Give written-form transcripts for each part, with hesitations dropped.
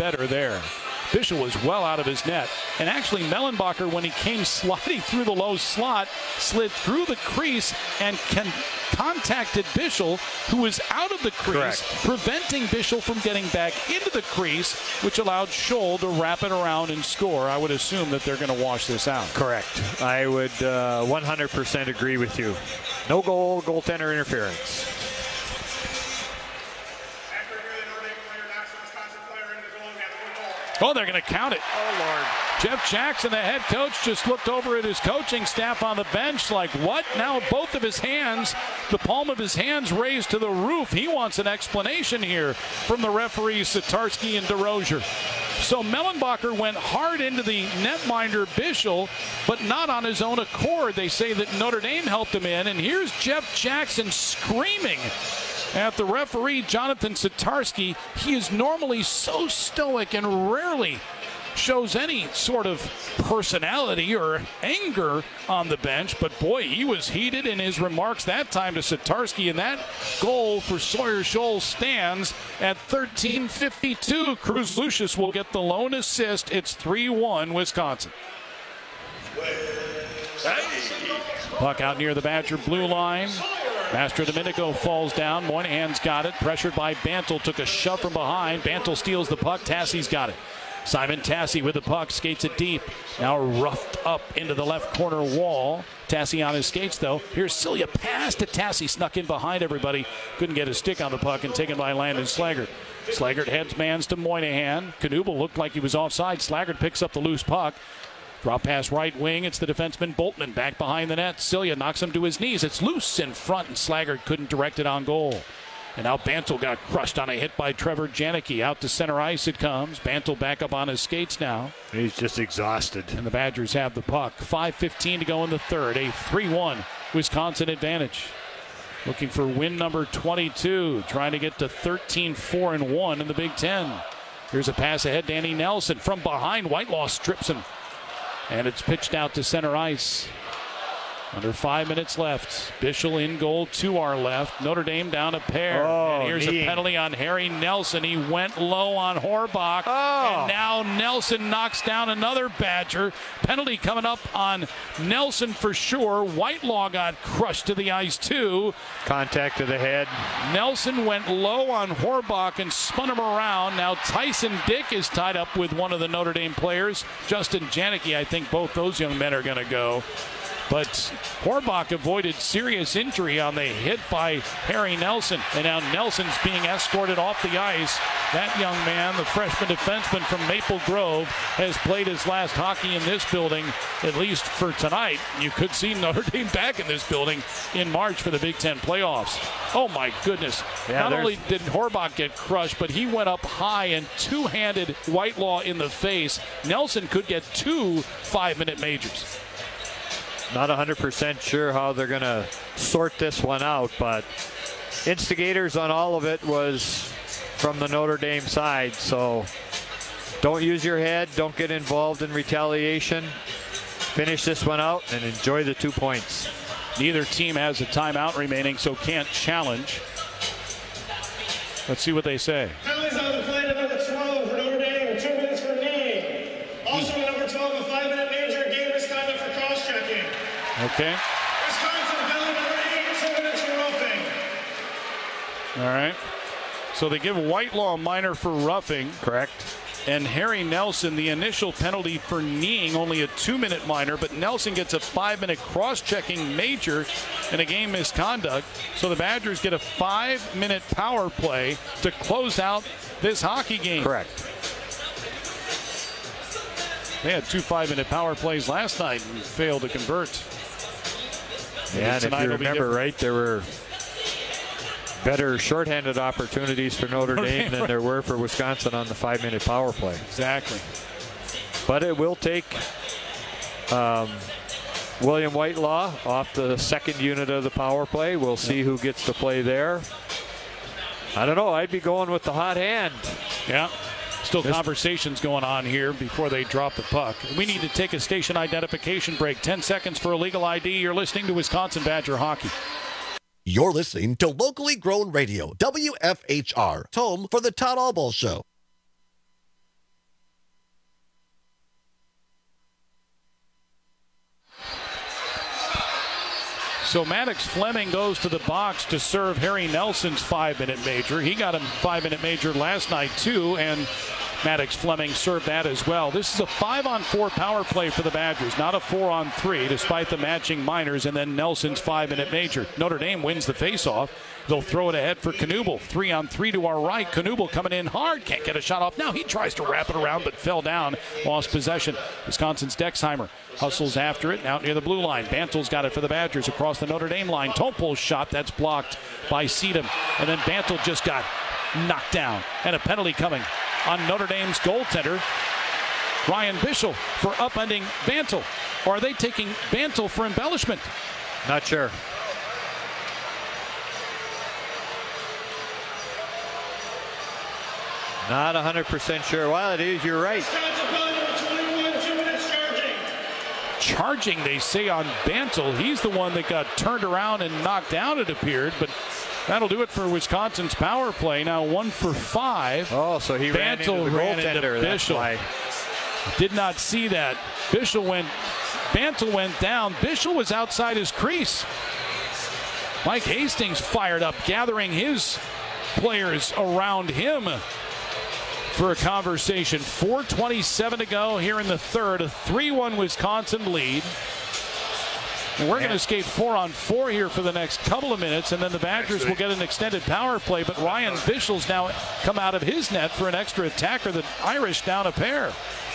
better there. Bischel was well out of his net. And actually, Mellenbacher, when he came sliding through the low slot, slid through the crease and contacted Bischel, who was out of the crease, Correct, preventing Bischel from getting back into the crease, which allowed Scholl to wrap it around and score. I would assume that they're going to wash this out. Correct. I would 100% agree with you. No goal, goaltender interference. Oh, they're going to count it. Oh, Lord. Jeff Jackson, the head coach, just looked over at his coaching staff on the bench like, what? Now both of his hands, the palm of his hands raised to the roof. He wants an explanation here from the referees, Satarski and DeRozier. So Mellenbacher went hard into the netminder Bischel, but not on his own accord. They say that Notre Dame helped him in, and here's Jeff Jackson screaming at the referee, Jonathan Satarski. He is normally so stoic and rarely shows any sort of personality or anger on the bench, but boy, he was heated in his remarks that time to Satarski, and that goal for Sawyer Scholl stands at 13:52. Cruz Lucius will get the lone assist. It's 3-1 Wisconsin. Puck out near the Badger blue line. Mastro Domenico falls down. Moynihan's got it. Pressured by Bantle. Took a shove from behind. Bantle steals the puck. Tassie's got it. Simon Tassie with the puck. Skates it deep. Now roughed up into the left corner wall. Tassie on his skates, though. Here's Cilia. Pass to Tassie. Snuck in behind everybody. Couldn't get his stick on the puck and taken by Landon Slaggert. Slaggert heads mans to Moynihan. Knuble looked like he was offside. Slaggert picks up the loose puck. Drop pass right wing. It's the defenseman Boltman back behind the net. Cilia knocks him to his knees. It's loose in front, and Slaggert couldn't direct it on goal. And now Bantle got crushed on a hit by Trevor Janicki. Out to center ice it comes. Bantle back up on his skates now. He's just exhausted. And the Badgers have the puck. 5:15 to go in the third. A 3-1 Wisconsin advantage. Looking for win number 22. Trying to get to 13-4-1 in the Big Ten. Here's a pass ahead. Danny Nelson from behind. Whitelaw strips him. And it's pitched out to center ice. Under 5 minutes left. Bischel in goal to our left. Notre Dame down a pair. And here's a penalty on Harry Nelson. He went low on Horbach. And now Nelson knocks down another Badger. Penalty coming up on Nelson for sure. Whitelaw got crushed to the ice too. Contact to the head. Nelson went low on Horbach and spun him around. Now Tyson Dick is tied up with one of the Notre Dame players. Justin Janicki, I think both those young men are going to go. But Horbach avoided serious injury on the hit by Harry Nelson. And now Nelson's being escorted off the ice. That young man, the freshman defenseman from Maple Grove, has played his last hockey in this building, at least for tonight. You could see Notre Dame back in this building in March for the Big Ten playoffs. Oh, my goodness. Not only did Horbach get crushed, but he went up high and two-handed Whitelaw in the face. Nelson could get 2 5-minute majors. Not 100% sure how they're going to sort this one out, but instigators on all of it was from the Notre Dame side. So don't use your head. Don't get involved in retaliation. Finish this one out and enjoy the 2 points. Neither team has a timeout remaining, so can't challenge. Let's see what they say. Penalties on the play to number 12 for Notre Dame, 2 minutes for knee. Also number 12, a 5-minute major game misconduct for cross-checking. Okay. Wisconsin, penalty number 8, 2 minutes for roughing. All right. So they give Whitelaw a minor for roughing. Correct. And Harry Nelson, the initial penalty for kneeing, only a 2-minute minor, but Nelson gets a 5-minute cross-checking major in a game misconduct. So the Badgers get a 5-minute power play to close out this hockey game. Correct. They had 2 5-minute power plays last night and failed to convert. Yeah, and if you remember right, there were better shorthanded opportunities for Notre Dame than there were for Wisconsin on the 5-minute power play. Exactly. But it will take William Whitelaw off the second unit of the power play. We'll see who gets to play there. I don't know. I'd be going with the hot hand. Yeah. Still conversations going on here before they drop the puck. We need to take a station identification break. 10 seconds for illegal ID. You're listening to Wisconsin Badger Hockey. You're listening to locally grown radio, WFHR, home for the Todd Albaugh Show. So Maddox Fleming goes to the box to serve Harry Nelson's 5-minute major. He got a 5-minute major last night, too, and Maddox Fleming served that as well. This is a 5-on-4 power play for the Badgers, not a 4-on-3, despite the matching minors, and then Nelson's 5-minute major. Notre Dame wins the faceoff. They'll throw it ahead for Knuble. 3-on-3 to our right. Knuble coming in hard. Can't get a shot off. Now he tries to wrap it around, but fell down. Lost possession. Wisconsin's Dexheimer hustles after it. Out near the blue line. Bantel's got it for the Badgers across the Notre Dame line. Topol's shot. That's blocked by Seedham. And then Bantel just got knocked down. And a penalty coming on Notre Dame's goaltender, Ryan Bischel, for upending Bantel. Or are they taking Bantel for embellishment? Not sure. Not 100% sure. Well, it is. You're right. Wisconsin penalty number 21, 2 minutes charging. Charging, they say, on Bantel. He's the one that got turned around and knocked down, it appeared. But that'll do it for Wisconsin's power play. Now 1 for 5. Oh, so he ran into the goaltender. That's why. Did not see that. Bantel went down. Bischel was outside his crease. Mike Hastings fired up, gathering his players around him for a conversation. 4:27 to go here in the third. A 3-1 Wisconsin lead. And we're going to skate 4-on-4 here for the next couple of minutes, and then the Badgers will get an extended power play. But Ryan Bischel's now come out of his net for an extra attacker. The Irish down a pair.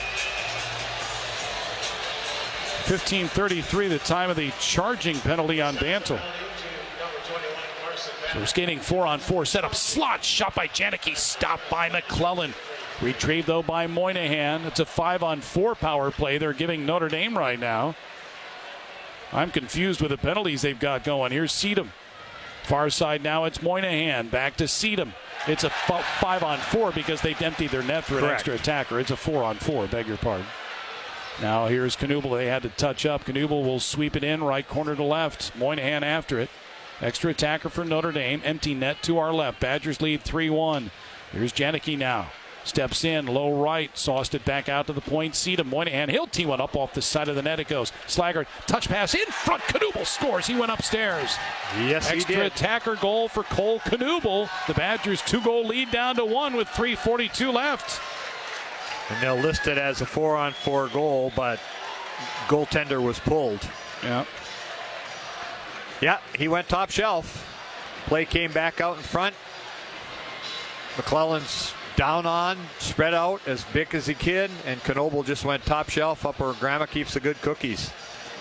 15:33, the time of the charging penalty on Bantel. So we're skating 4-on-4. Set up slot. Shot by Janicki. Stopped by McClellan. Retrieved, though, by Moynihan. It's a 5-on-4 power play they're giving Notre Dame right now. I'm confused with the penalties they've got going. Here's Seedham. Far side now, it's Moynihan. Back to Seedham. It's a 5-on-4 because they've emptied their net for an extra attacker. It's a 4-on-4, beg your pardon. Now here's Knuble. They had to touch up. Knuble will sweep it in, right corner to left. Moynihan after it. Extra attacker for Notre Dame. Empty net to our left. Badgers lead 3-1. Here's Janicki now. Steps in, low right, sauced it back out to the point. Seedham, Moynihan, he'll tee one up off the side of the net. It goes. Slaggert, touch pass in front. Knuble scores. He went upstairs. Yes, he did. Extra attacker goal for Cole Knuble. The Badgers 2-goal lead down to 1 with 3:42 left. And they'll list it as a 4-on-4 goal, but goaltender was pulled. Yeah. Yeah, he went top shelf. Play came back out in front. McClellan's down on, spread out as big as he can, and Knuble just went top shelf up where Grandma keeps the good cookies.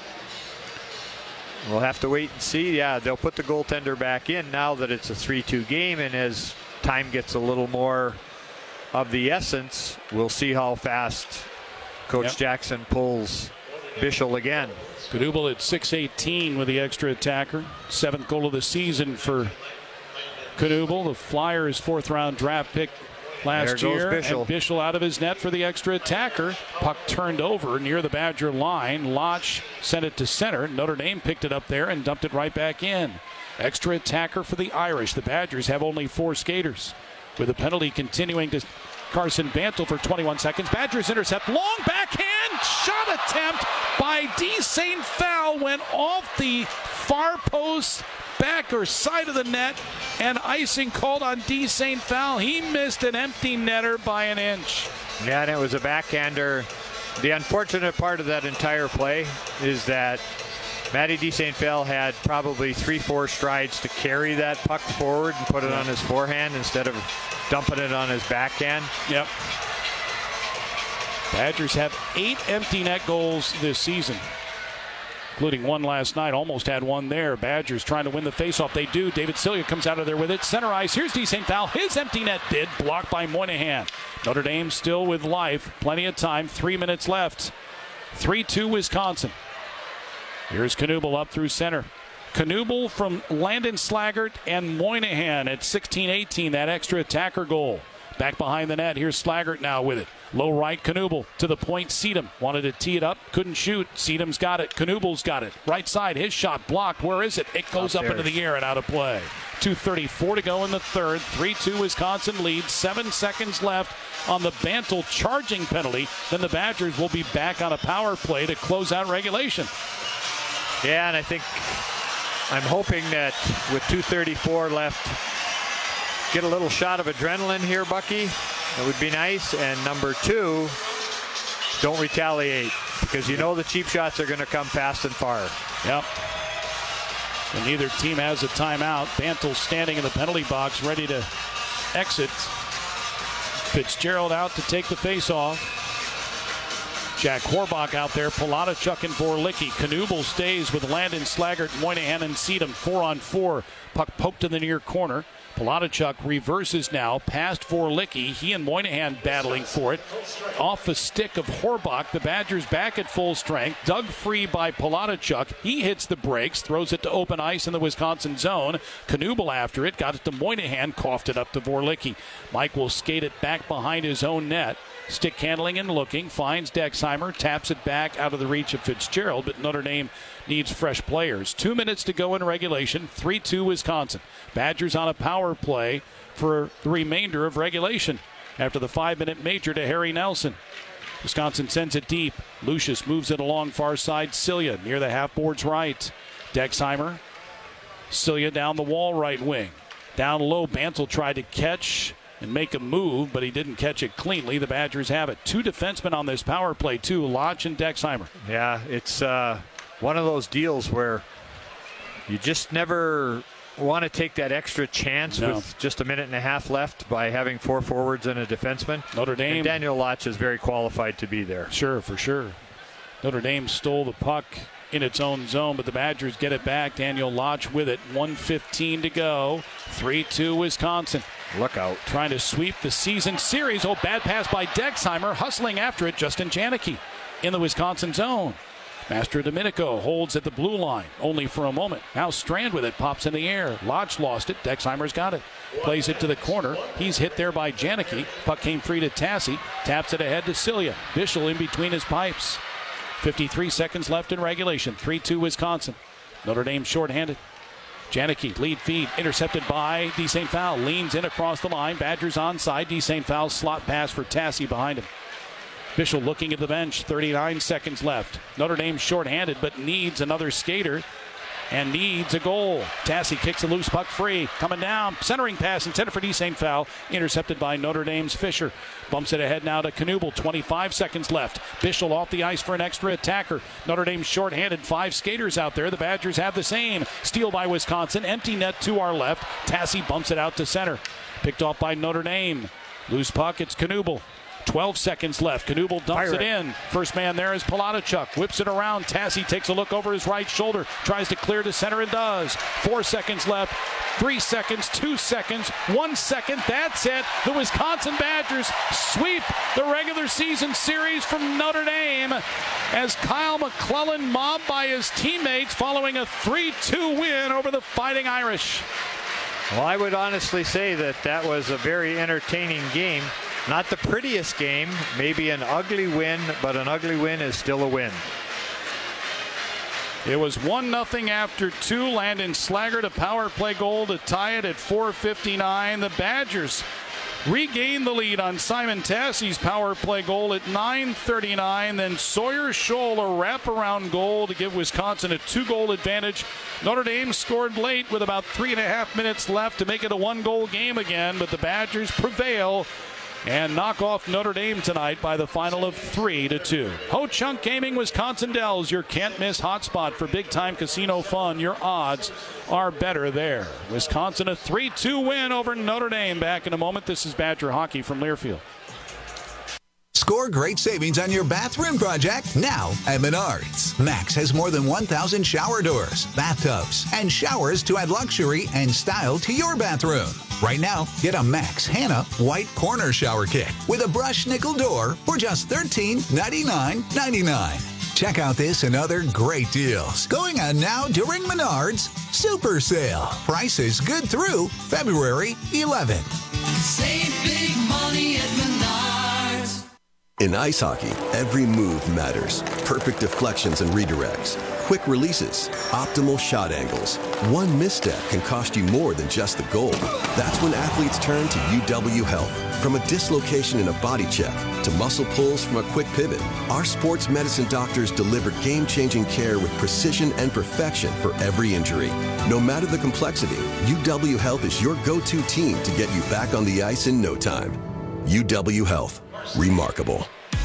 We'll have to wait and see. Yeah, they'll put the goaltender back in now that it's a 3-2 game, and as time gets a little more of the essence, we'll see how fast Coach Jackson pulls Bischel again. Knuble at 6:18 with the extra attacker. 7th goal of the season for Knuble. The Flyers' 4th-round draft pick last year. Bischel. And Bischel out of his net for the extra attacker. Puck turned over near the Badger line. Lotch sent it to center. Notre Dame picked it up there and dumped it right back in. Extra attacker for the Irish. The Badgers have only 4 skaters, with a penalty continuing to Carson Bantel for 21 seconds. Badgers intercept. Long backhand shot attempt by D. St. Phal went off the far post back or side of the net, and icing called on D. St. Phal. He missed an empty netter by an inch. Yeah, and it was a backhander. The unfortunate part of that entire play is that Matty D. St. Phal had probably 3-4 strides to carry that puck forward and put it on his forehand instead of dumping it on his backhand. Yep. Badgers have 8 empty net goals this season, including one last night. Almost had one there. Badgers trying to win the faceoff. They do. David Cilia comes out of there with it. Center ice. Here's D. St. Phal. His empty net bid blocked by Moynihan. Notre Dame still with life. Plenty of time. 3 minutes left. 3-2 Wisconsin. Here's Knuble up through center. Knuble from Landon Slaggert and Moynihan at 16-18. That extra attacker goal. Back behind the net. Here's Slaggert now with it. Low right, Knuble to the point. Seedham wanted to tee it up, couldn't shoot. Seedham's got it. Knuble's got it. Right side, his shot blocked. Where is it? It goes up into the air and out of play. 2:34 to go in the third. 3-2 Wisconsin leads. 7 seconds left on the Bantel charging penalty. Then the Badgers will be back on a power play to close out regulation. Yeah, and I think I'm hoping that with 2:34 left, get a little shot of adrenaline here, Bucky. It would be nice. And number 2, don't retaliate, because you know the cheap shots are going to come fast and far. Yep. And neither team has a timeout. Bantle standing in the penalty box ready to exit. Fitzgerald out to take the face-off. Jack Horbach out there. Palachuk and Vorlicki. Knuble stays with Landon, Slaggert, Moynihan, and Seedham. 4-on-4. Puck poked in the near corner. Palachuk reverses now past Vorlicki. He and Moynihan battling for it. Off the stick of Horbach. The Badgers back at full strength. Dug free by Palachuk. He hits the brakes. Throws it to open ice in the Wisconsin zone. Knuble after it. Got it to Moynihan. Coughed it up to Vorlicki. Mike will skate it back behind his own net. Stick handling and looking. Finds Dexheimer. Taps it back out of the reach of Fitzgerald. But Notre Dame needs fresh players. 2 minutes to go in regulation. 3-2 Wisconsin. Badgers on a power play for the remainder of regulation after the 5-minute major to Harry Nelson. Wisconsin sends it deep. Lucius moves it along far side. Cilia near the half-boards right. Dexheimer. Cilia down the wall right wing. Down low, Bantle tried to catch and make a move, but he didn't catch it cleanly. The Badgers have it. 2 defensemen on this power play, too, Lodge and Dexheimer. Yeah, it's one of those deals where you just never want to take that extra chance with just a minute and a half left by having 4 forwards and a defenseman. Notre Dame. And Daniel Lodge is very qualified to be there. Sure, for sure. Notre Dame stole the puck in its own zone, but the Badgers get it back. Daniel Lodge with it. 1:15 to go. 3-2 Wisconsin. Look out. Trying to sweep the season series. Oh, bad pass by Dexheimer. Hustling after it, Justin Janicki in the Wisconsin zone. Master Domenico holds at the blue line, only for a moment. Now Strand with it, pops in the air. Lodge lost it. Dexheimer's got it. Plays it to the corner. He's hit there by Janicki. Puck came free to Tassi. Taps it ahead to Cilia. Bischel in between his pipes. 53 seconds left in regulation. 3-2 Wisconsin. Notre Dame shorthanded. Janicki, lead feed, intercepted by D. St. Phal. Leans in across the line. Badgers onside. D. St. Phal slot pass for Tassi behind him. Bischel looking at the bench. 39 seconds left. Notre Dame shorthanded, but needs another skater and needs a goal. Tassi kicks a loose puck free. Coming down. Centering pass intended for D. St. Phal. Intercepted by Notre Dame's Fisher. Bumps it ahead now to Knuble. 25 seconds left. Bischel off the ice for an extra attacker. Notre Dame shorthanded. 5 skaters out there. The Badgers have the same. Steal by Wisconsin. Empty net to our left. Tassi bumps it out to center. Picked off by Notre Dame. Loose puck. It's Knuble. 12 seconds left. Knuble dumps it in. First man there is Palachuk. Whips it around. Tassi takes a look over his right shoulder. Tries to clear to center and does. 4 seconds left. 3 seconds. 2 seconds. 1 second. That's it. The Wisconsin Badgers sweep the regular season series from Notre Dame as Kyle McClellan mobbed by his teammates following a 3-2 win over the Fighting Irish. Well, I would honestly say that was a very entertaining game. Not the prettiest game, maybe an ugly win, but an ugly win is still a win. It was 1-0 after 2. Landon Slaggert, a power play goal to tie it at 4:59. The Badgers regained the lead on Simon Tassi's power play goal at 9:39. Then Sawyer Scholl, a wraparound goal to give Wisconsin a 2-goal advantage. Notre Dame scored late with about 3.5 minutes left to make it a 1-goal game again, but the Badgers prevail and knock off Notre Dame tonight by the final of 3-2. Ho Chunk Gaming, Wisconsin Dells, your can't-miss hotspot for big-time casino fun. Your odds are better there. Wisconsin, a 3-2 win over Notre Dame. Back in a moment. This is Badger Hockey from Learfield. Score great savings on your bathroom project now at Menards. Max has more than 1,000 shower doors, bathtubs, and showers to add luxury and style to your bathroom. Right now, get a Max Hannah White Corner Shower Kit with a brush nickel door for just $1399.99. Check out this and other great deals going on now during Menards Super Sale. Prices good through February 11th. Save big money at Menards. In ice hockey, every move matters. Perfect deflections and redirects, quick releases, optimal shot angles. One misstep can cost you more than just the goal. That's when athletes turn to UW Health. From a dislocation in a body check to muscle pulls from a quick pivot, our sports medicine doctors deliver game-changing care with precision and perfection for every injury. No matter the complexity, UW Health is your go-to team to get you back on the ice in no time. UW Health. Remarkable.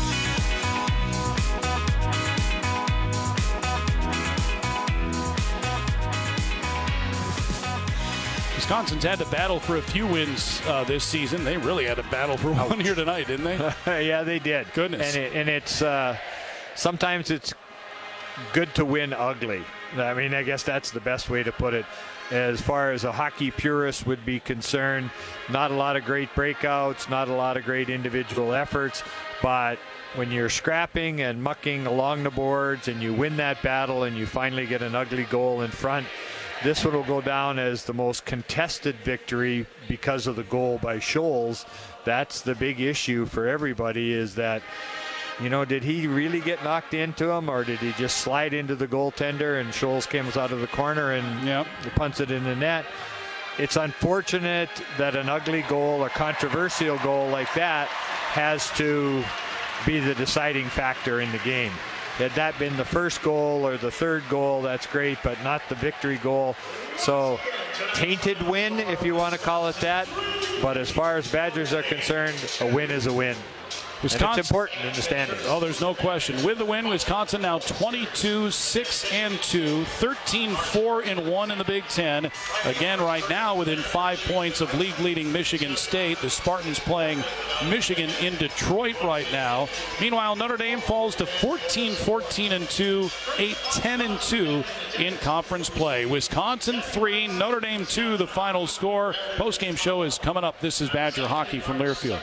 Wisconsin's had to battle for a few wins this season. They really had to battle for one here tonight, didn't they? Yeah, they did. Goodness. And it's sometimes it's good to win ugly. I mean, I guess that's the best way to put it. As far as a hockey purist would be concerned, not a lot of great breakouts, not a lot of great individual efforts, but when you're scrapping and mucking along the boards and you win that battle and you finally get an ugly goal in front, this one will go down as the most contested victory because of the goal by Scholes. That's the big issue for everybody, is that, you know, did he really get knocked into him, or did he just slide into the goaltender and Scholes comes out of the corner and punts it in the net? It's unfortunate that an ugly goal, a controversial goal like that, has to be the deciding factor in the game. Had that been the first goal or the third goal, that's great, but not the victory goal. So, tainted win, if you want to call it that. But as far as Badgers are concerned, a win is a win. Wisconsin, and it's important in the standings. Oh, there's no question. With the win, Wisconsin now 22-6-2, 13-4-1 in the Big Ten. Again, right now within 5 points of league-leading Michigan State. The Spartans playing Michigan in Detroit right now. Meanwhile, Notre Dame falls to 14-14-2, 8-10-2 in conference play. Wisconsin 3, Notre Dame 2, the final score. Postgame show is coming up. This is Badger Hockey from Learfield.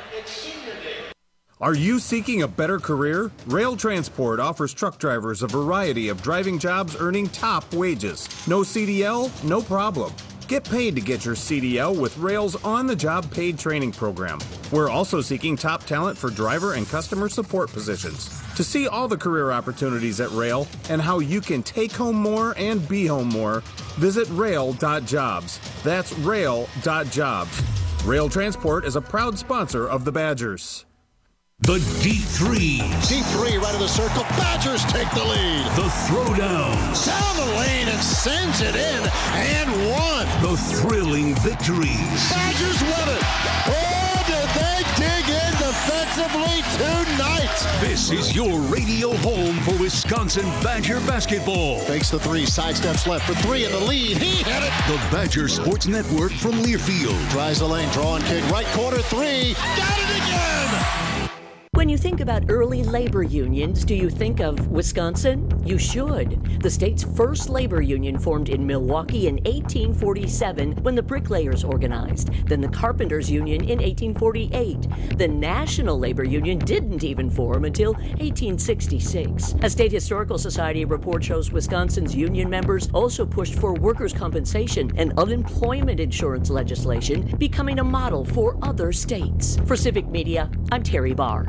Are you seeking a better career? Rail Transport offers truck drivers a variety of driving jobs earning top wages. No CDL? No problem. Get paid to get your CDL with Rail's on-the-job paid training program. We're also seeking top talent for driver and customer support positions. To see all the career opportunities at Rail and how you can take home more and be home more, visit rail.jobs. That's rail.jobs. Rail Transport is a proud sponsor of the Badgers. The deep threes. Deep three right of the circle. Badgers take the lead. The throwdowns. Down the lane and sends it in and one. The thrilling victories. Badgers won it. Oh, did they dig in defensively tonight. This is your radio home for Wisconsin Badger basketball. Fakes the three, sidesteps left for three in the lead. He hit it. The Badger Sports Network from Learfield. Tries the lane, drawing kick, right corner three. Got it again. When you think about early labor unions, do you think of Wisconsin? You should. The state's first labor union formed in Milwaukee in 1847 when the bricklayers organized. Then the carpenters union in 1848. The National Labor Union didn't even form until 1866. A State Historical Society report shows Wisconsin's union members also pushed for workers' compensation and unemployment insurance legislation, becoming a model for other states. For Civic Media, I'm Terry Barr.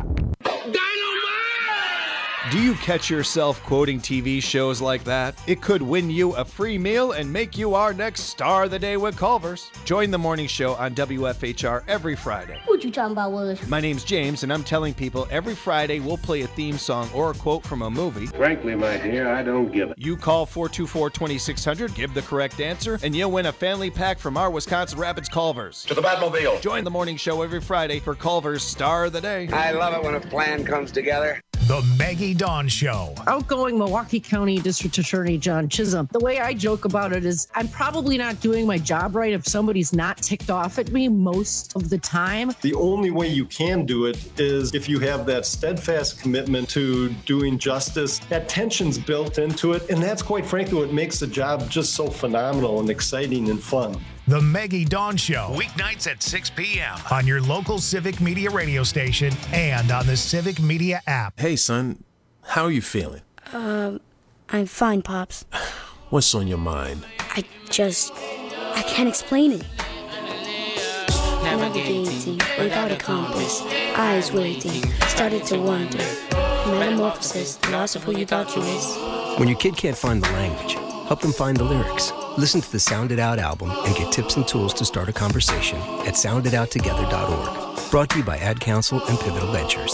Do you catch yourself quoting TV shows like that? It could win you a free meal and make you our next star of the day with Culver's. Join the morning show on WFHR every Friday. What you talking about, Willis? My name's James, and I'm telling people every Friday we'll play a theme song or a quote from a movie. Frankly, my dear, I don't give it. You call 424-2600, give the correct answer, and you'll win a family pack from our Wisconsin Rapids Culver's. To the Batmobile. Join the morning show every Friday for Culver's Star of the Day. I love it when a plan comes together. The Maggie Dawn Show. Outgoing Milwaukee County District Attorney John Chisholm. The way I joke about it is I'm probably not doing my job right if somebody's not ticked off at me most of the time. The only way you can do it is if you have that steadfast commitment to doing justice. That tension's built into it, and that's quite frankly what makes the job just so phenomenal and exciting and fun. The Maggie Dawn Show, weeknights at 6 p.m. on your local Civic Media radio station and on the Civic Media app. Hey, son, how are you feeling? I'm fine, Pops. What's on your mind? I can't explain it. Navigating without a compass, eyes waiting, started to wonder. Metamorphosis, the loss of who you thought you was. When your kid can't find the language, help them find the lyrics. Listen to the Sound It Out album and get tips and tools to start a conversation at sounditouttogether.org. Brought to you by Ad Council and Pivotal Ventures.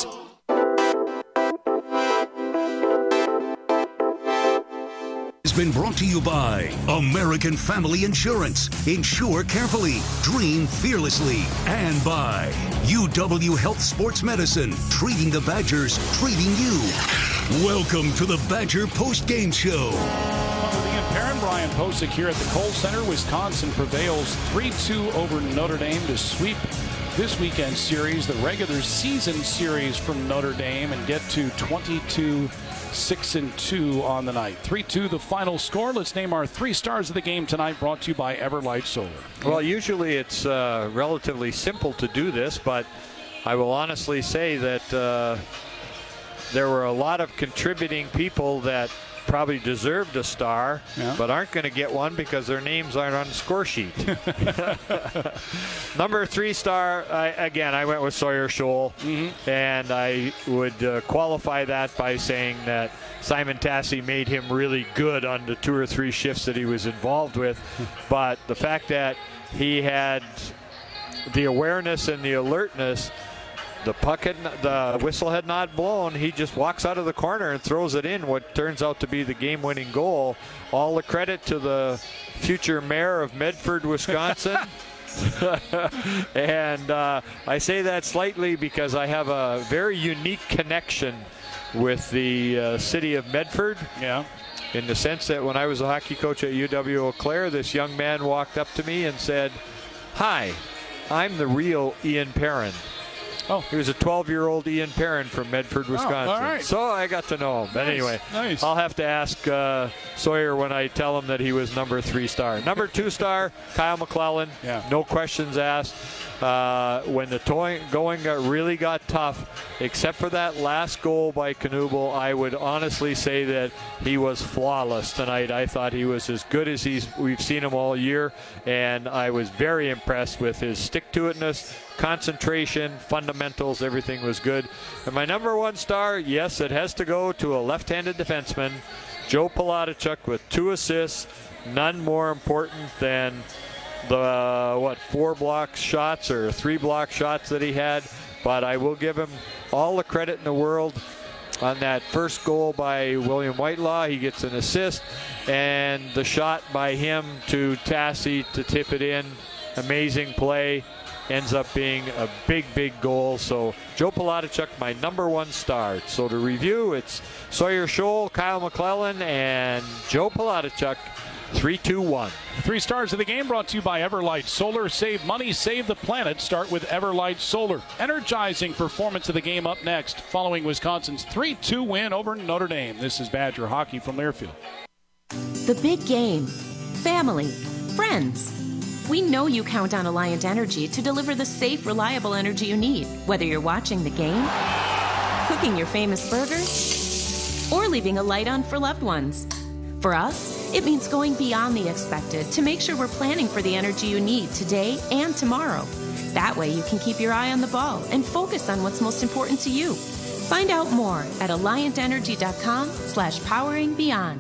Has been brought to you by American Family Insurance. Insure carefully, dream fearlessly, and by UW Health Sports Medicine, treating the Badgers, treating you. Welcome to the Badger Post-Game Show. Parent Brian Posick here at the Kohl Center. Wisconsin prevails 3-2 over Notre Dame to sweep this weekend's series, the regular season series from Notre Dame, and get to 22-6-2 on the night. 3-2 the final score. Let's name our 3 stars of the game tonight, brought to you by Everlight Solar. Well, usually it's relatively simple to do this, but I will honestly say that there were a lot of contributing people that probably deserved a star, but aren't going to get one because their names aren't on the score sheet. Number 3 star, I went with Sawyer Scholl, and I would qualify that by saying that Simon Tassi made him really good on the 2 or 3 shifts that he was involved with, but the fact that he had the awareness and the alertness. The whistle had not blown. He just walks out of the corner and throws it in, what turns out to be the game-winning goal. All the credit to the future mayor of Medford, Wisconsin. And I say that slightly because I have a very unique connection with the city of Medford. Yeah. In the sense that when I was a hockey coach at UW Eau Claire, this young man walked up to me and said, "Hi, I'm the real Ian Perrin." Oh, he was a 12-year-old Ian Perrin from Medford, Wisconsin. All right. So I got to know him. But anyway, nice. I'll have to ask Sawyer when I tell him that he was number 3 star. Number 2 star, Kyle McClellan. Yeah. No questions asked. When the going really got tough, except for that last goal by Knuble, I would honestly say that he was flawless tonight. I thought he was as good as we've seen him all year, and I was very impressed with his stick-to-itness, concentration, fundamentals, everything was good. And my number 1 star, yes, it has to go to a left-handed defenseman, Joe Palatichuk, with 2 assists, none more important than the 4 block shots or 3 block shots that he had. But I will give him all the credit in the world on that first goal by William Whitelaw. He gets an assist, and the shot by him to Tassi to tip it in, amazing play, ends up being a big goal. So Joe Palatichuk, my number 1 star. So to review, it's Sawyer Scholl, Kyle McClellan, and Joe Palatichuk. 3-2-1. 3 stars of the game brought to you by Everlight Solar. Save money, save the planet. Start with Everlight Solar. Energizing performance of the game up next, following Wisconsin's 3-2 win over Notre Dame. This is Badger Hockey from Learfield. The big game. Family. Friends. We know you count on Alliant Energy to deliver the safe, reliable energy you need, whether you're watching the game, cooking your famous burgers, or leaving a light on for loved ones. For us, it means going beyond the expected to make sure we're planning for the energy you need today and tomorrow. That way you can keep your eye on the ball and focus on what's most important to you. Find out more at alliantenergy.com/poweringbeyond.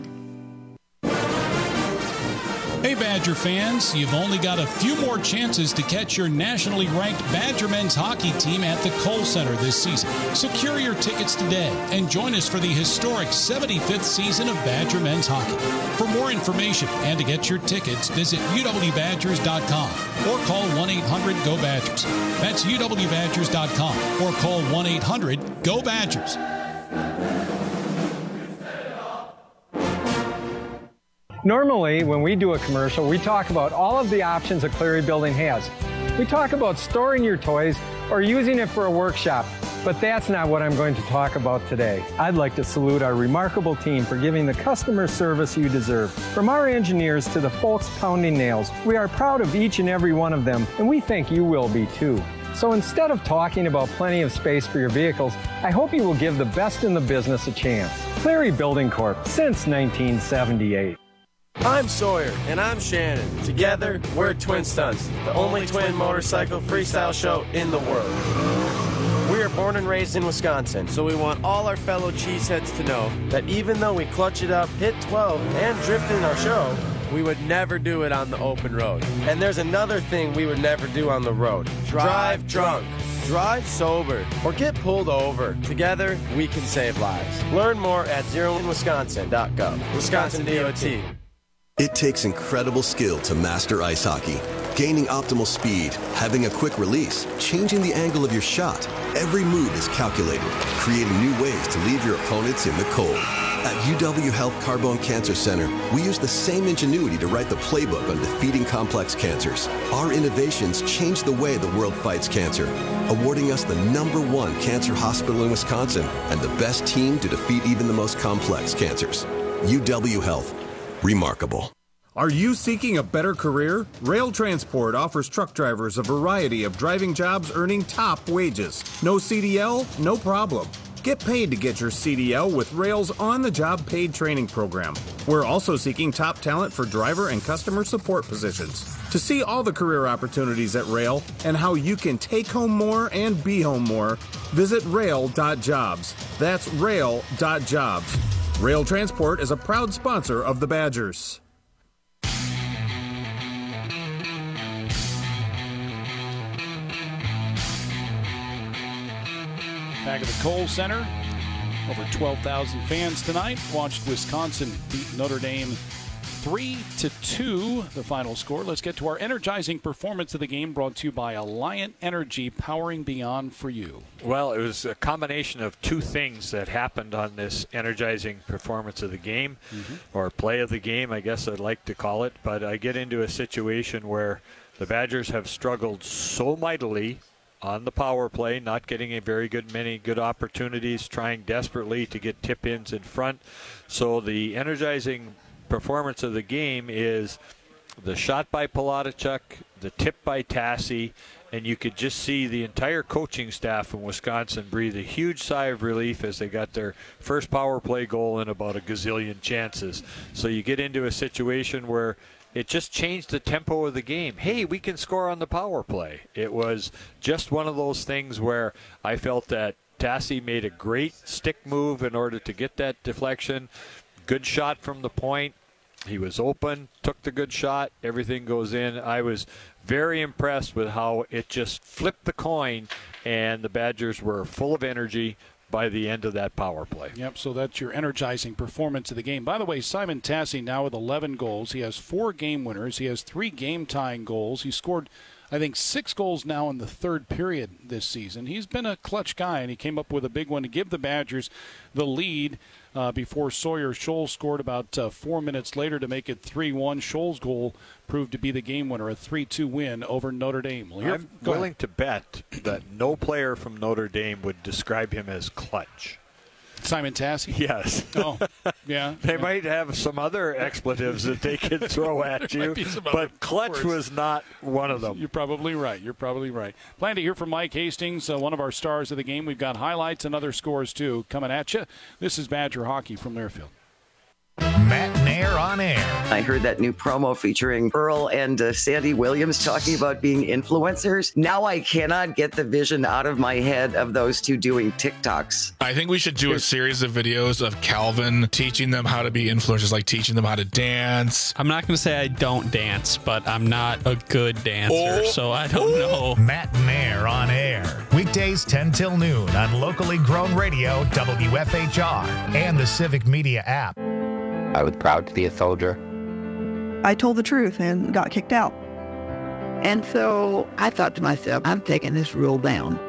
Hey Badger fans, you've only got a few more chances to catch your nationally ranked Badger men's hockey team at the Kohl Center this season. Secure your tickets today and join us for the historic 75th season of Badger men's hockey. For more information and to get your tickets, visit uwbadgers.com or call 1-800-GO-BADGERS. That's uwbadgers.com or call 1-800-GO-BADGERS. Normally, when we do a commercial, we talk about all of the options a Cleary building has. We talk about storing your toys or using it for a workshop, but that's not what I'm going to talk about today. I'd like to salute our remarkable team for giving the customer service you deserve. From our engineers to the folks pounding nails, we are proud of each and every one of them, and we think you will be too. So instead of talking about plenty of space for your vehicles, I hope you will give the best in the business a chance. Cleary Building Corp. Since 1978. I'm Sawyer. And I'm Shannon. Together, we're Twin Stunts, the only twin motorcycle freestyle show in the world. We are born and raised in Wisconsin, so we want all our fellow cheeseheads to know that even though we clutch it up, hit 12, and drift in our show, we would never do it on the open road. And there's another thing we would never do on the road. Drive drunk. Drive sober. Or get pulled over. Together, we can save lives. Learn more at zeroinwisconsin.gov. Wisconsin DOT. It takes incredible skill to master ice hockey. Gaining optimal speed, having a quick release, changing the angle of your shot. Every move is calculated, creating new ways to leave your opponents in the cold. At UW Health Carbone Cancer Center, we use the same ingenuity to write the playbook on defeating complex cancers. Our innovations change the way the world fights cancer, awarding us the #1 cancer hospital in Wisconsin and the best team to defeat even the most complex cancers. UW Health. Remarkable. Are you seeking a better career? Rail Transport offers truck drivers a variety of driving jobs earning top wages. No CDL? No problem. Get paid to get your CDL with Rail's on-the-job paid training program. We're also seeking top talent for driver and customer support positions. To see all the career opportunities at Rail and how you can take home more and be home more, visit rail.jobs. That's rail.jobs. Rail Transport is a proud sponsor of the Badgers. Back at the Kohl Center, over 12,000 fans tonight watched Wisconsin beat Notre Dame 3-2, the final score. Let's get to our energizing performance of the game, brought to you by Alliant Energy, powering beyond for you. Well, it was a combination of two things that happened on this energizing performance of the game, or play of the game, I guess I'd like to call it. But I get into a situation where the Badgers have struggled so mightily on the power play, not getting many good opportunities, trying desperately to get tip-ins in front. So the energizing performance of the game is the shot by Palatichuk, the tip by Tassi, and you could just see the entire coaching staff in Wisconsin breathe a huge sigh of relief as they got their first power play goal in about a gazillion chances. So you get into a situation where it just changed the tempo of the game. Hey, we can score on the power play. It was just one of those things where I felt that Tassi made a great stick move in order to get that deflection. Good shot from the point. He was open, took the good shot. Everything goes in. I was very impressed with how it just flipped the coin, and the Badgers were full of energy by the end of that power play. Yep, so that's your energizing performance of the game. By the way, Simon Tassi now with 11 goals. He has 4 game winners. He has 3 game-tying goals. He scored, I think, 6 goals now in the third period this season. He's been a clutch guy, and he came up with a big one to give the Badgers the lead before Sawyer Scholes scored about 4 minutes later to make it 3-1. Scholes' goal proved to be the game winner, a 3-2 win over Notre Dame. I'm willing to bet that no player from Notre Dame would describe him as clutch. Simon Tassi? Yes. Oh, yeah. They might have some other expletives that they can throw at you, but clutch was not one of them. You're probably right. Plan to hear from Mike Hastings, one of our stars of the game. We've got highlights and other scores, too, coming at you. This is Badger Hockey from Learfield. Matt Nair on air. I heard that new promo featuring Earl and Sandy Williams talking about being influencers. Now I cannot get the vision out of my head of those two doing TikToks. I think we should do a series of videos of Calvin teaching them how to be influencers, like teaching them how to dance. I'm not going to say I don't dance, but I'm not a good dancer, so I don't know. Matt Nair on air. Weekdays 10 till noon on locally grown radio, WFHR, and the Civic Media app. I was proud to be a soldier. I told the truth and got kicked out. And so I thought to myself, I'm taking this rule down.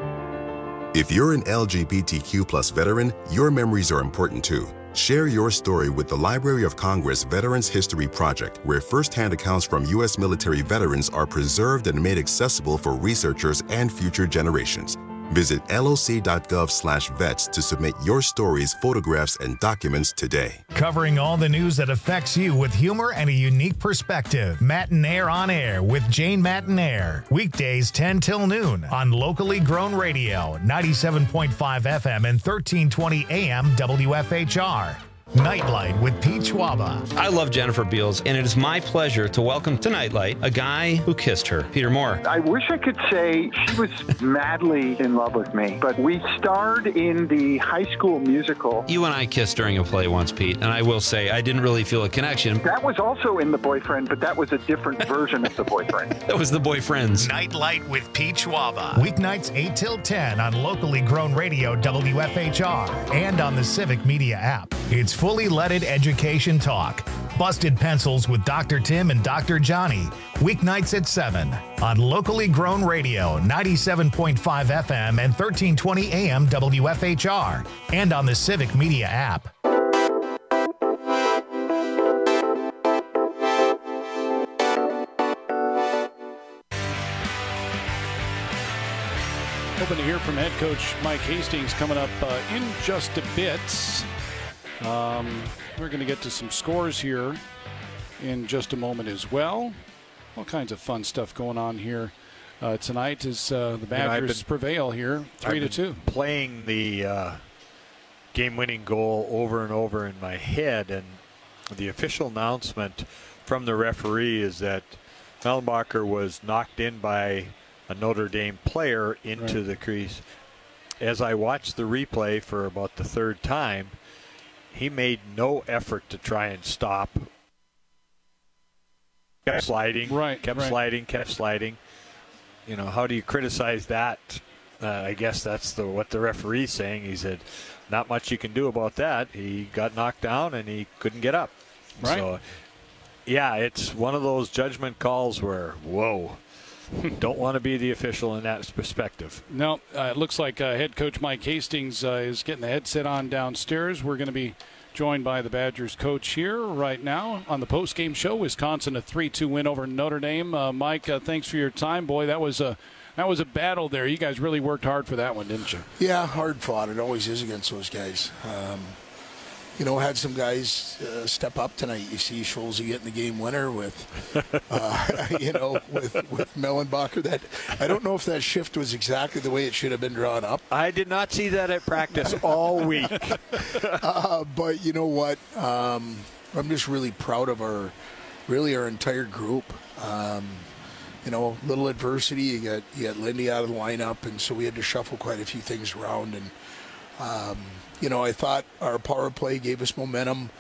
If you're an LGBTQ+ veteran, your memories are important too. Share your story with the Library of Congress Veterans History Project, where firsthand accounts from U.S. military veterans are preserved and made accessible for researchers and future generations. Visit loc.gov/vets to submit your stories, photographs, and documents today. Covering all the news that affects you with humor and a unique perspective. Matt Nair on air with Jane Matt Nair. Weekdays 10 till noon on locally grown radio, 97.5 FM and 1320 AM WFHR. Nightlight with Pete Schwaba. I love Jennifer Beals, and it is my pleasure to welcome to Nightlight a guy who kissed her, Peter Moore. I wish I could say she was madly in love with me, but we starred in the High School Musical. You and I kissed during a play once, Pete, and I will say I didn't really feel a connection. That was also in The Boyfriend, but that was a different version of The Boyfriend. That was The Boyfriends. Nightlight with Pete Schwaba. Weeknights 8 till 10 on locally grown radio WFHR and on the Civic Media app. It's fully leaded education talk. Busted Pencils with Dr. Tim and Dr. Johnny. Weeknights at 7 on locally grown radio 97.5 FM and 1320 AM WFHR and on the Civic Media app. Hoping to hear from head coach Mike Hastings coming up in just a bit. We're going to get to some scores here in just a moment as well. All kinds of fun stuff going on here tonight as the Badgers prevail here 3-2. Playing the game-winning goal over and over in my head, and the official announcement from the referee is that Mellenbacher was knocked in by a Notre Dame player into the crease. As I watched the replay for about the third time, he made no effort to try and stop. Kept sliding, kept sliding. You know, how do you criticize that? I guess that's what the referee's saying. He said, not much you can do about that. He got knocked down and he couldn't get up. Right. So, yeah, it's one of those judgment calls where, whoa. Don't want to be the official in that perspective. No, it looks like head coach Mike Hastings is getting the headset on downstairs. We're going to be joined by the Badgers coach here right now on the postgame show. Wisconsin a 3-2 win over Notre Dame. Mike, thanks for your time, boy. That was a battle there. You guys really worked hard for that one, didn't you? Yeah, hard fought. It always is against those guys. You know, had some guys step up tonight. You see Schulze getting the game winner with Mellenbacher. That I don't know if that shift was exactly the way it should have been drawn up. I did not see that at practice all week. But you know what? I'm just really proud of our entire group. You know, little adversity. You got Lindy out of the lineup, and so we had to shuffle quite a few things around. And you know, I thought our power play gave us momentum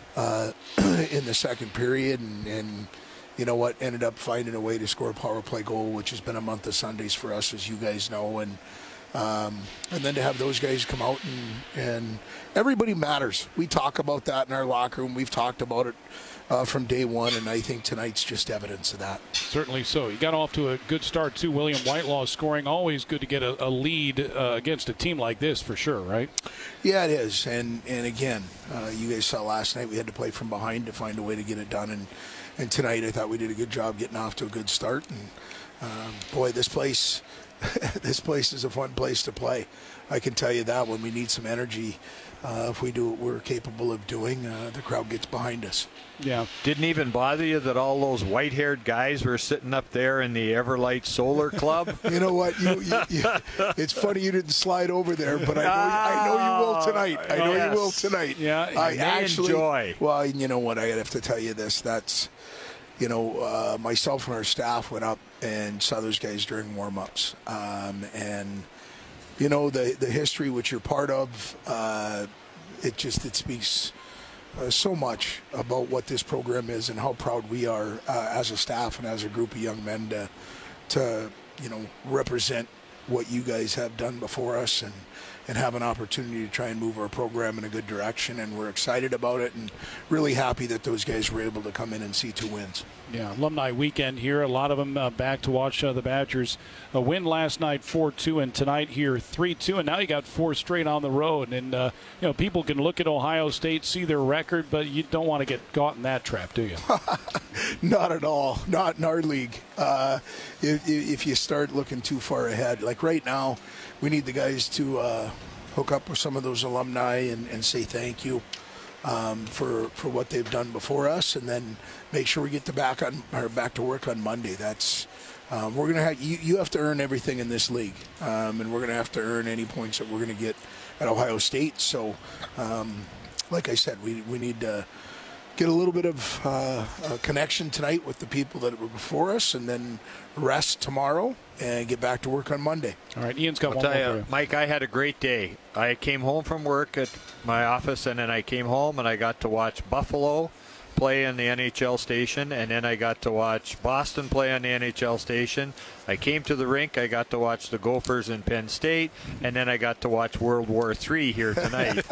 in the second period, and you know what, ended up finding a way to score a power play goal, which has been a month of Sundays for us, as you guys know, and then to have those guys come out and everybody matters. We talk about that in our locker room. We've talked about it from day one, and I think tonight's just evidence of that. Certainly so. You got off to a good start, too. William Whitelaw scoring. Always good to get a lead against a team like this, for sure, right? Yeah, it is. And again, you guys saw last night we had to play from behind to find a way to get it done. And tonight I thought we did a good job getting off to a good start. And, boy, this place is a fun place to play. I can tell you that when we need some energy, if we do what we're capable of doing, the crowd gets behind us. Yeah. Didn't even bother you that all those white-haired guys were sitting up there in the Everlight Solar Club? You know what? You, it's funny you didn't slide over there, but I know you will tonight. I know you will tonight. Yeah. I actually enjoy. Well, you know what? I have to tell you this. That's, you know, myself and our staff went up and saw those guys during warm-ups. And, you know, the history which you're part of, it speaks so much about what this program is and how proud we are as a staff and as a group of young men to you know, represent what you guys have done before us and have an opportunity to try and move our program in a good direction. And we're excited about it and really happy that those guys were able to come in and see 2 wins. Yeah, alumni weekend here. A lot of them back to watch the Badgers win last night 4-2 and tonight here 3-2. And now you got 4 straight on the road. And, you know, people can look at Ohio State, see their record, but you don't want to get caught in that trap, do you? Not at all. Not in our league. If you start looking too far ahead, like right now, we need the guys to hook up with some of those alumni and say thank you for what they've done before us, and then make sure we get back to work on Monday. That's we're gonna have you have to earn everything in this league, and we're gonna have to earn any points that we're gonna get at Ohio State. So like I said, we need to get a little bit of a connection tonight with the people that were before us, and then rest tomorrow and get back to work on Monday. All right, Ian's got one more for you. Mike, I had a great day. I came home from work at my office, and then I came home and I got to watch Buffalo play on the NHL station, and then I got to watch Boston play on the NHL station. I came to the rink, I got to watch the Gophers in Penn State, and then I got to watch World War III here tonight.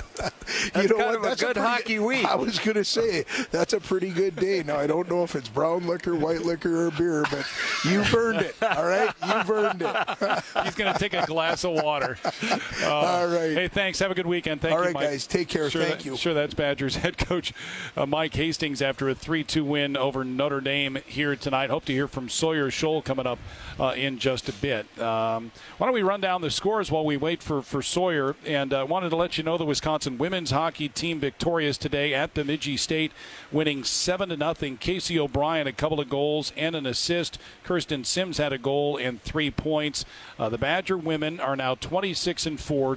That's a good hockey week. I was going to say, that's a pretty good day. Now, I don't know if it's brown liquor, white liquor, or beer, but you burned it, all right? You burned it. He's going to take a glass of water. All right. Hey, thanks. Have a good weekend. Thank you, Mike. All right, guys. Take care. Thank you. Sure, that's Badgers head coach Mike Hastings after a 3-2 win over Notre Dame here tonight. Hope to hear from Sawyer Scholl coming up in just a bit. Why don't we run down the scores while we wait for Sawyer? And I wanted to let you know the Wisconsin women's hockey team victorious today at Bemidji State, winning 7-0. Casey O'Brien a couple of goals and an assist. Kirsten Sims had a goal and 3 points. The Badger women are now 26-4,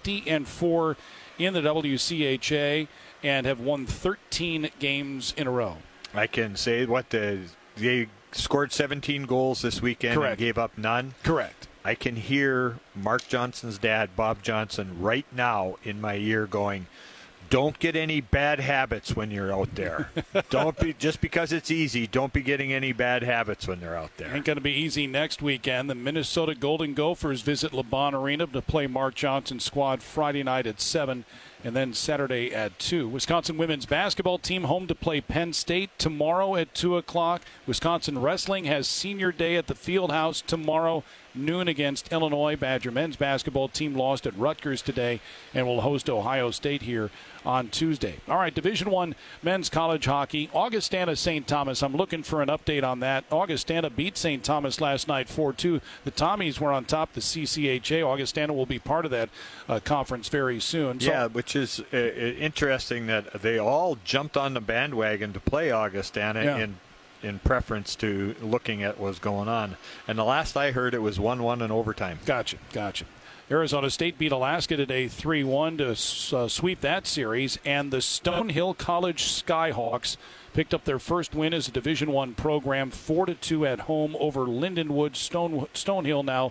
20-4 in the WCHA, and have won 13 games in a row. I can say they scored 17 goals this weekend. Correct. And gave up none. Correct. I can hear Mark Johnson's dad, Bob Johnson, right now in my ear going, don't get any bad habits when you're out there. Don't be, just because it's easy, don't be getting any bad habits when they're out there. Ain't going to be easy next weekend. The Minnesota Golden Gophers visit LeBron Arena to play Mark Johnson's squad Friday night at 7 and then Saturday at 2. Wisconsin women's basketball team home to play Penn State tomorrow at 2 o'clock. Wisconsin wrestling has senior day at the Fieldhouse tomorrow, noon against Illinois. Badger men's basketball team lost at Rutgers today and will host Ohio State here on Tuesday. All right, Division I men's college hockey. Augustana St. Thomas, I'm looking for an update on that. Augustana beat St. Thomas last night 4-2. The Tommies were on top. The CCHA. Augustana will be part of that conference very soon. Yeah, which is interesting that they all jumped on the bandwagon to play Augustana in preference to looking at what's going on. And the last I heard, it was 1-1 in overtime. Gotcha. Arizona State beat Alaska today 3-1 to sweep that series, and the Stonehill College Skyhawks picked up their first win as a Division I program, 4-2 at home over Lindenwood. Stonehill now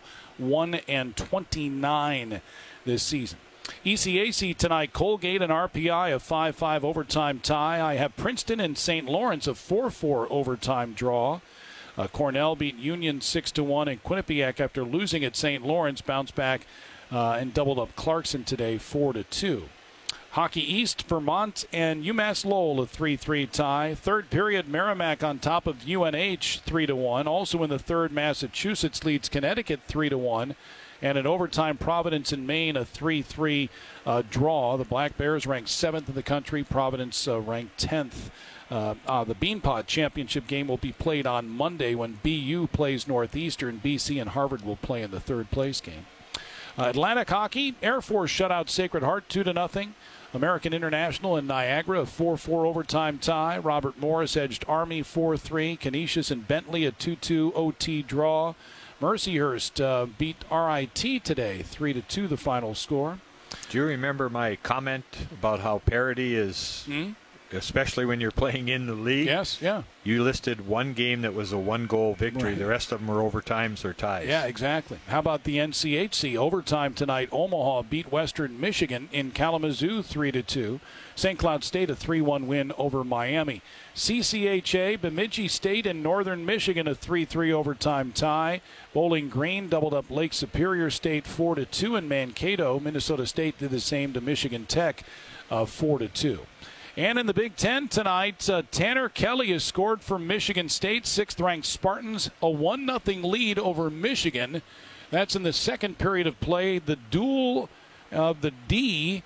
1-29 this season. ECAC tonight, Colgate and RPI a 5-5 overtime tie. I have Princeton and St. Lawrence a 4-4 overtime draw. Cornell beat Union 6-1, and Quinnipiac, after losing at St. Lawrence, bounced back and doubled up Clarkson today 4-2. Hockey East, Vermont and UMass Lowell a 3-3 tie. Third period, Merrimack on top of UNH 3-1. Also in the third, Massachusetts leads Connecticut 3-1. And in overtime, Providence and Maine a 3-3 draw. The Black Bears ranked 7th in the country. Providence ranked 10th. The Beanpot Championship game will be played on Monday when BU plays Northeastern. BC and Harvard will play in the third place game. Atlantic Hockey, Air Force shut out Sacred Heart 2-0. American International and Niagara a 4-4 overtime tie. Robert Morris edged Army 4-3. Canisius and Bentley a 2-2 OT draw. Mercyhurst beat RIT today 3-2 the final score. Do you remember my comment about how parity is, especially when you're playing in the league? Yes, yeah. You listed one game that was a one-goal victory. Right. The rest of them were overtimes or ties. Yeah, exactly. How about the NCHC? Overtime tonight, Omaha beat Western Michigan in Kalamazoo 3-2. St. Cloud State a 3-1 win over Miami. CCHA, Bemidji State and Northern Michigan a 3-3 overtime tie. Bowling Green doubled up Lake Superior State 4-2 in Mankato. Minnesota State did the same to Michigan Tech 4-2. And in the Big Ten tonight, Tanner Kelly has scored for Michigan State. 6th-ranked Spartans a 1-0 lead over Michigan. That's in the second period of play. The duel of the D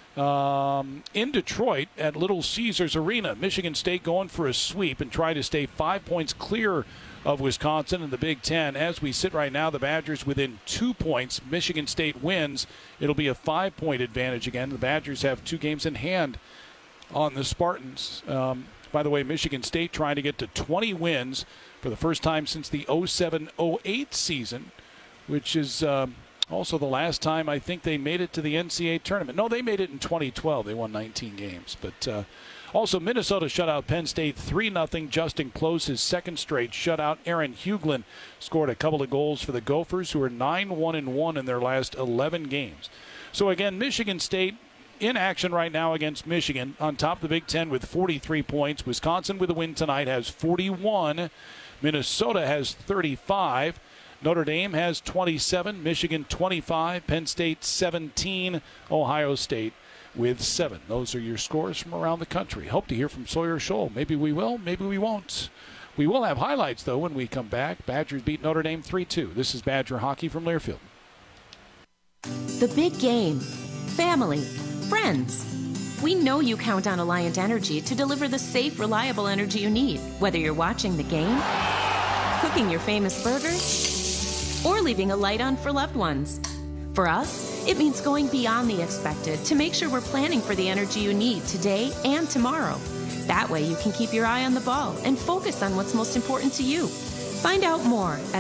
in Detroit at Little Caesars Arena. Michigan State going for a sweep and try to stay 5 points clear of Wisconsin in the Big Ten. As we sit right now, the Badgers within 2 points. Michigan State wins. It'll be a 5-point advantage again. The Badgers have 2 games in hand on the Spartans. By the way, Michigan State trying to get to 20 wins for the first time since the 07-08 season, which is Also, the last time I think they made it to the NCAA tournament. No, they made it in 2012. They won 19 games. But also, Minnesota shut out Penn State 3-0. Justin Close, his second straight shutout. Aaron Huglin scored a couple of goals for the Gophers, who are 9-1-1 in their last 11 games. So, again, Michigan State in action right now against Michigan, on top of the Big Ten with 43 points. Wisconsin, with a win tonight, has 41. Minnesota has 35. Notre Dame has 27, Michigan 25, Penn State 17, Ohio State with 7. Those are your scores from around the country. Hope to hear from Sawyer Scholl. Maybe we will, maybe we won't. We will have highlights, though, when we come back. Badgers beat Notre Dame 3-2. This is Badger Hockey from Learfield. The big game. Family. Friends. We know you count on Alliant Energy to deliver the safe, reliable energy you need, whether you're watching the game, cooking your famous burgers, or leaving a light on for loved ones. For us, it means going beyond the expected to make sure we're planning for the energy you need today and tomorrow. That way you can keep your eye on the ball and focus on what's most important to you. Find out more at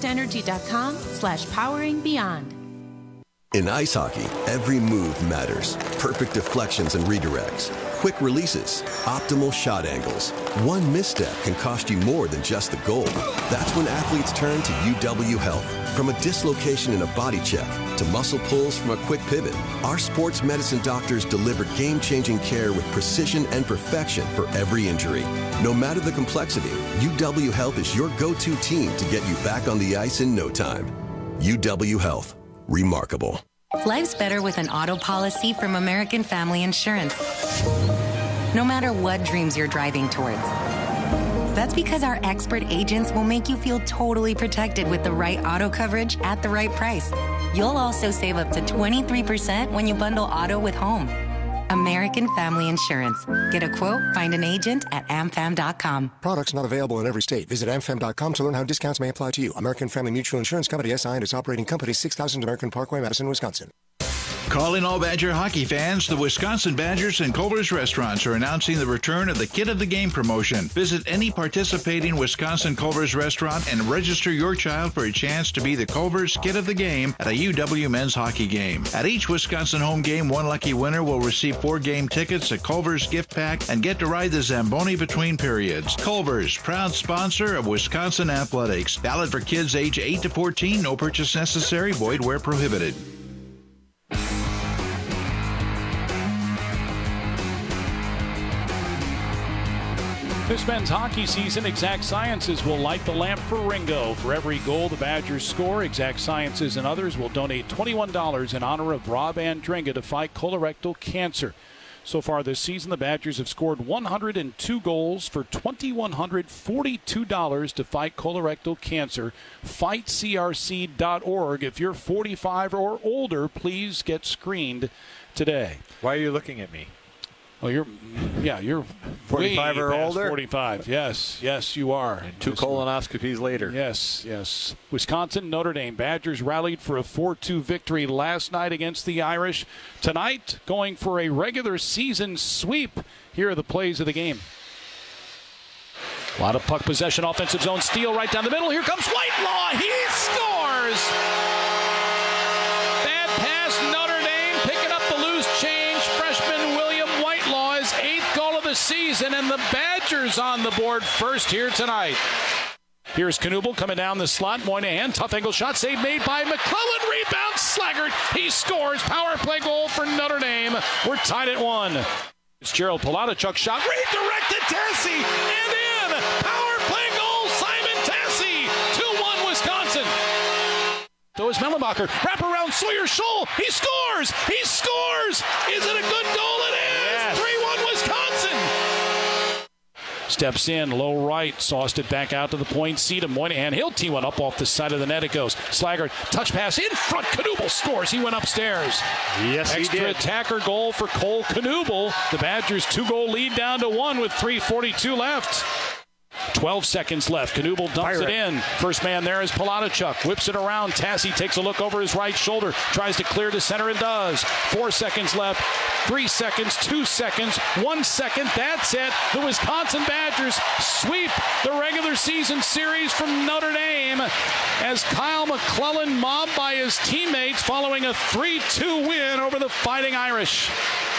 alliantenergy.com/poweringbeyond. In ice hockey, every move matters. Perfect deflections and redirects, quick releases, optimal shot angles. One misstep can cost you more than just the goal. That's when athletes turn to UW Health. From a dislocation in a body check to muscle pulls from a quick pivot, our sports medicine doctors deliver game-changing care with precision and perfection for every injury. No matter the complexity, UW Health is your go-to team to get you back on the ice in no time. UW Health. Remarkable. Life's better with an auto policy from American Family Insurance. No matter what dreams you're driving towards. That's because our expert agents will make you feel totally protected with the right auto coverage at the right price. You'll also save up to 23% when you bundle auto with home. American Family Insurance. Get a quote, find an agent at amfam.com. Products not available in every state. Visit amfam.com to learn how discounts may apply to you. American Family Mutual Insurance Company, SI, and its operating company, 6000 American Parkway, Madison, Wisconsin. Calling all Badger hockey fans, the Wisconsin Badgers and Culver's Restaurants are announcing the return of the Kid of the Game promotion. Visit any participating Wisconsin Culver's restaurant and register your child for a chance to be the Culver's Kid of the Game at a UW men's hockey game. At each Wisconsin home game, one lucky winner will receive 4 game tickets, a Culver's gift pack, and get to ride the Zamboni between periods. Culver's, proud sponsor of Wisconsin Athletics. Valid for kids age 8 to 14. No purchase necessary. Void where prohibited. This men's hockey season, Exact Sciences will light the lamp for Ringo. For every goal the Badgers score, Exact Sciences and others will donate $21 in honor of Rob Andringa to fight colorectal cancer. So far this season, the Badgers have scored 102 goals for $2,142 to fight colorectal cancer. FightCRC.org. If you're 45 or older, please get screened today. Why are you looking at me? Well, you're 45 or older? 45, yes, you are. And 2 colonoscopies later. Yes. Wisconsin, Notre Dame. Badgers rallied for a 4-2 victory last night against the Irish. Tonight, going for a regular season sweep. Here are the plays of the game. A lot of puck possession, offensive zone steal right down the middle. Here comes Whitelaw. He scores! Bad pass, Notre Dame picking up the loose change. Freshman William Whitelaw, his 8th goal of the season, and the Badgers on the board first here tonight. Here's Knuble coming down the slot. Moynihan, tough angle shot, save made by McClellan. Rebound, Slaggert. He scores. Power play goal for Notre Dame. We're tied at 1. It's Gerald Palachuk shot. Redirected Tassi and in. Power play goal, Simon Tassi. 2-1 Wisconsin. So is Mellenbacher. Wrap around Sawyer Scholl. He scores. He scores. Is it a good goal? It is. 3-1 Wisconsin. Steps in, low right, sauced it back out to the point. Seedham, Moynihan, he'll tee one up off the side of the net. It goes. Slaggert, touch pass in front. Knuble scores. He went upstairs. Yes, he did. Extra attacker goal for Cole Knuble. The Badgers' 2-goal lead down to 1 with 3:42 left. 12 seconds left. Knuble dumps it in. First man there is Palanichuk. Whips it around. Tassi takes a look over his right shoulder. Tries to clear to center and does. 4 seconds left. 3 seconds. 2 seconds. 1 second. That's it. The Wisconsin Badgers sweep the regular season series from Notre Dame as Kyle McClellan mobbed by his teammates following a 3-2 win over the Fighting Irish.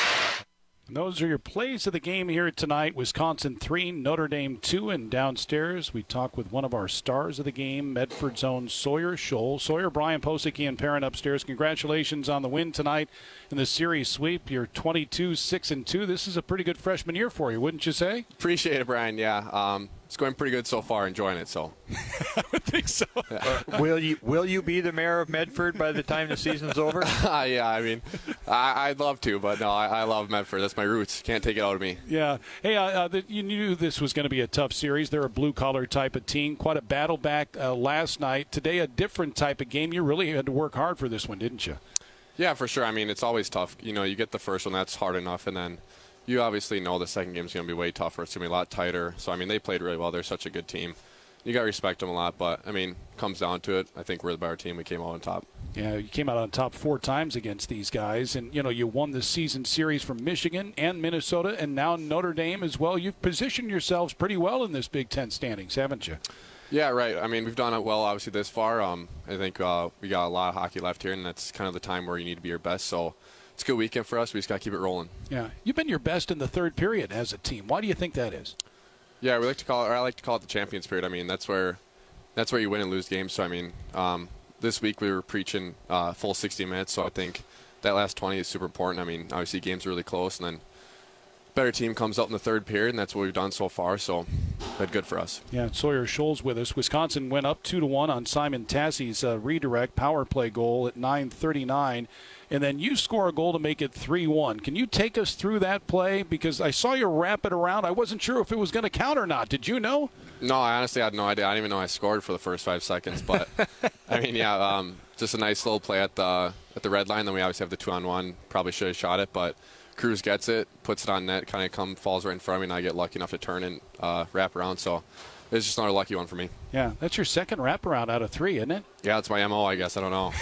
And those are your plays of the game here tonight. Wisconsin 3, Notre Dame 2. And downstairs, we talk with one of our stars of the game, Medford's own Sawyer Scholl. Sawyer, Brian Posey, and Perrin upstairs. Congratulations on the win tonight in the series sweep. You're 22-6-2. This is a pretty good freshman year for you, wouldn't you say? Appreciate it, Brian. Yeah. It's going pretty good so far. Enjoying it, so. I would think so. Yeah. Will you be the mayor of Medford by the time the season's over? Yeah, I mean, I'd love to, but no, I love Medford. That's my roots. Can't take it out of me. Yeah. Hey, you knew this was going to be a tough series. They're a blue-collar type of team. Quite a battle back last night. Today, a different type of game. You really had to work hard for this one, didn't you? Yeah, for sure. I mean, it's always tough. You know, you get the first one, that's hard enough, and then you obviously know the second game's going to be way tougher. It's going to be a lot tighter. So, I mean, they played really well. They're such a good team. You got to respect them a lot. But, I mean, comes down to it. I think we're the better team. We came out on top. Yeah, you came out on top 4 times against these guys. And, you know, you won the season series from Michigan and Minnesota and now Notre Dame as well. You've positioned yourselves pretty well in this Big Ten standings, haven't you? Yeah, right. I mean, we've done it well, obviously, this far. I think we got a lot of hockey left here, and that's kind of the time where you need to be your best. So, it's a good weekend for us. We just got to keep it rolling. Yeah. You've been your best in the third period as a team. Why do you think that is? Yeah, I like to call it the champions period. I mean, that's where you win and lose games. So, I mean, this week we were preaching full 60 minutes. So I think that last 20 is super important. I mean, obviously games are really close, and then better team comes out in the third period, and that's what we've done so far. So that's good for us. Yeah, Sawyer Scholl's with us. Wisconsin went up 2-1 on Simon Tassi's redirect power play goal at 9:39. And then you score a goal to make it 3-1. Can you take us through that play? Because I saw you wrap it around. I wasn't sure if it was going to count or not. Did you know? No, I honestly had no idea. I didn't even know I scored for the first 5 seconds. But, I mean, yeah, just a nice little play at the red line. Then we obviously have the 2-on-1. Probably should have shot it, but Cruz gets it, puts it on net, kind of falls right in front of me, and I get lucky enough to turn and wrap around. So it's just another lucky one for me. Yeah, that's your second wraparound out of 3, isn't it? Yeah, it's my MO, I guess. I don't know.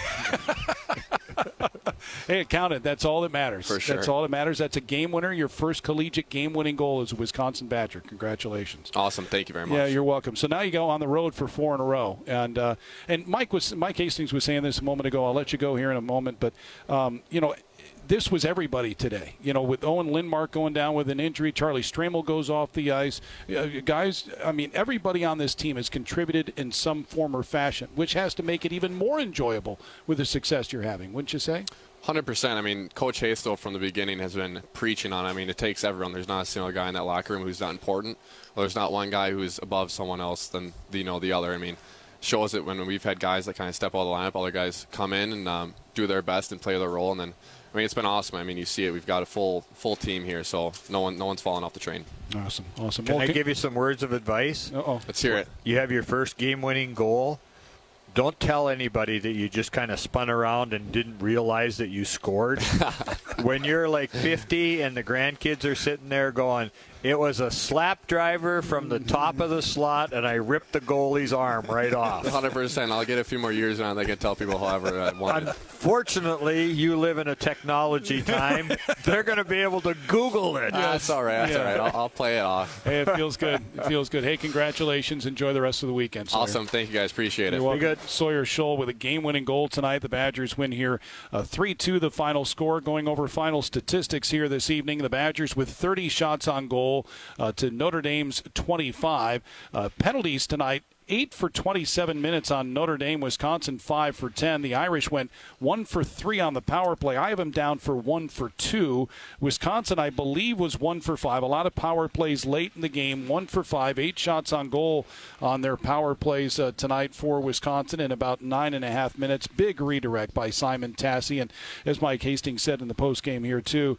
Hey, it counted. That's all that matters. For sure. That's all that matters. That's a game winner. Your first collegiate game-winning goal as a Wisconsin Badger. Congratulations. Awesome. Thank you very much. Yeah, you're welcome. So now you go on the road for 4 in a row. And Mike Hastings was saying this a moment ago. I'll let you go here in a moment. But, you know, this was everybody today. You know, with Owen Lindmark going down with an injury, Charlie Stramel goes off the ice. Guys, I mean, everybody on this team has contributed in some form or fashion, which has to make it even more enjoyable with the success you're having, wouldn't you say? 100%. I mean, Coach Hastow from the beginning has been preaching on, I mean, it takes everyone. There's not a single guy in that locker room who's not important. Well, there's not one guy who's above someone else than, the other. I mean, shows it when we've had guys that kind of step out of the lineup. Other guys come in and do their best and play their role. And then, I mean, it's been awesome. I mean, you see it. We've got a full team here, so no one's falling off the train. Awesome. Can I give you some words of advice? Let's hear it. You have your first game-winning goal. Don't tell anybody that you just kind of spun around and didn't realize that you scored. When you're like 50 and the grandkids are sitting there going, it was a slap driver from the top of the slot, and I ripped the goalie's arm right off. 100%. I'll get a few more years on. They can tell people however I want it. Unfortunately, you live in a technology time. They're going to be able to Google it. That's all right. That's all right. I'll play it off. Hey, it feels good. It feels good. Hey, congratulations. Enjoy the rest of the weekend, Sawyer. Awesome. Thank you, guys. Appreciate it. You're welcome. Good. Sawyer Scholl with a game-winning goal tonight. The Badgers win here 3-2 the final score. Going over final statistics here this evening, the Badgers with 30 shots on goal to Notre Dame's 25. Penalties tonight, 8 for 27 minutes on Notre Dame. Wisconsin 5 for 10. The Irish went 1 for 3 on the power play. I have them down for 1 for 2. Wisconsin, I believe, was 1 for 5. A lot of power plays late in the game. 1 for 5. 8 shots on goal on their power plays tonight for Wisconsin in about 9.5 minutes. Big redirect by Simon Tassi. And as Mike Hastings said in the postgame here too,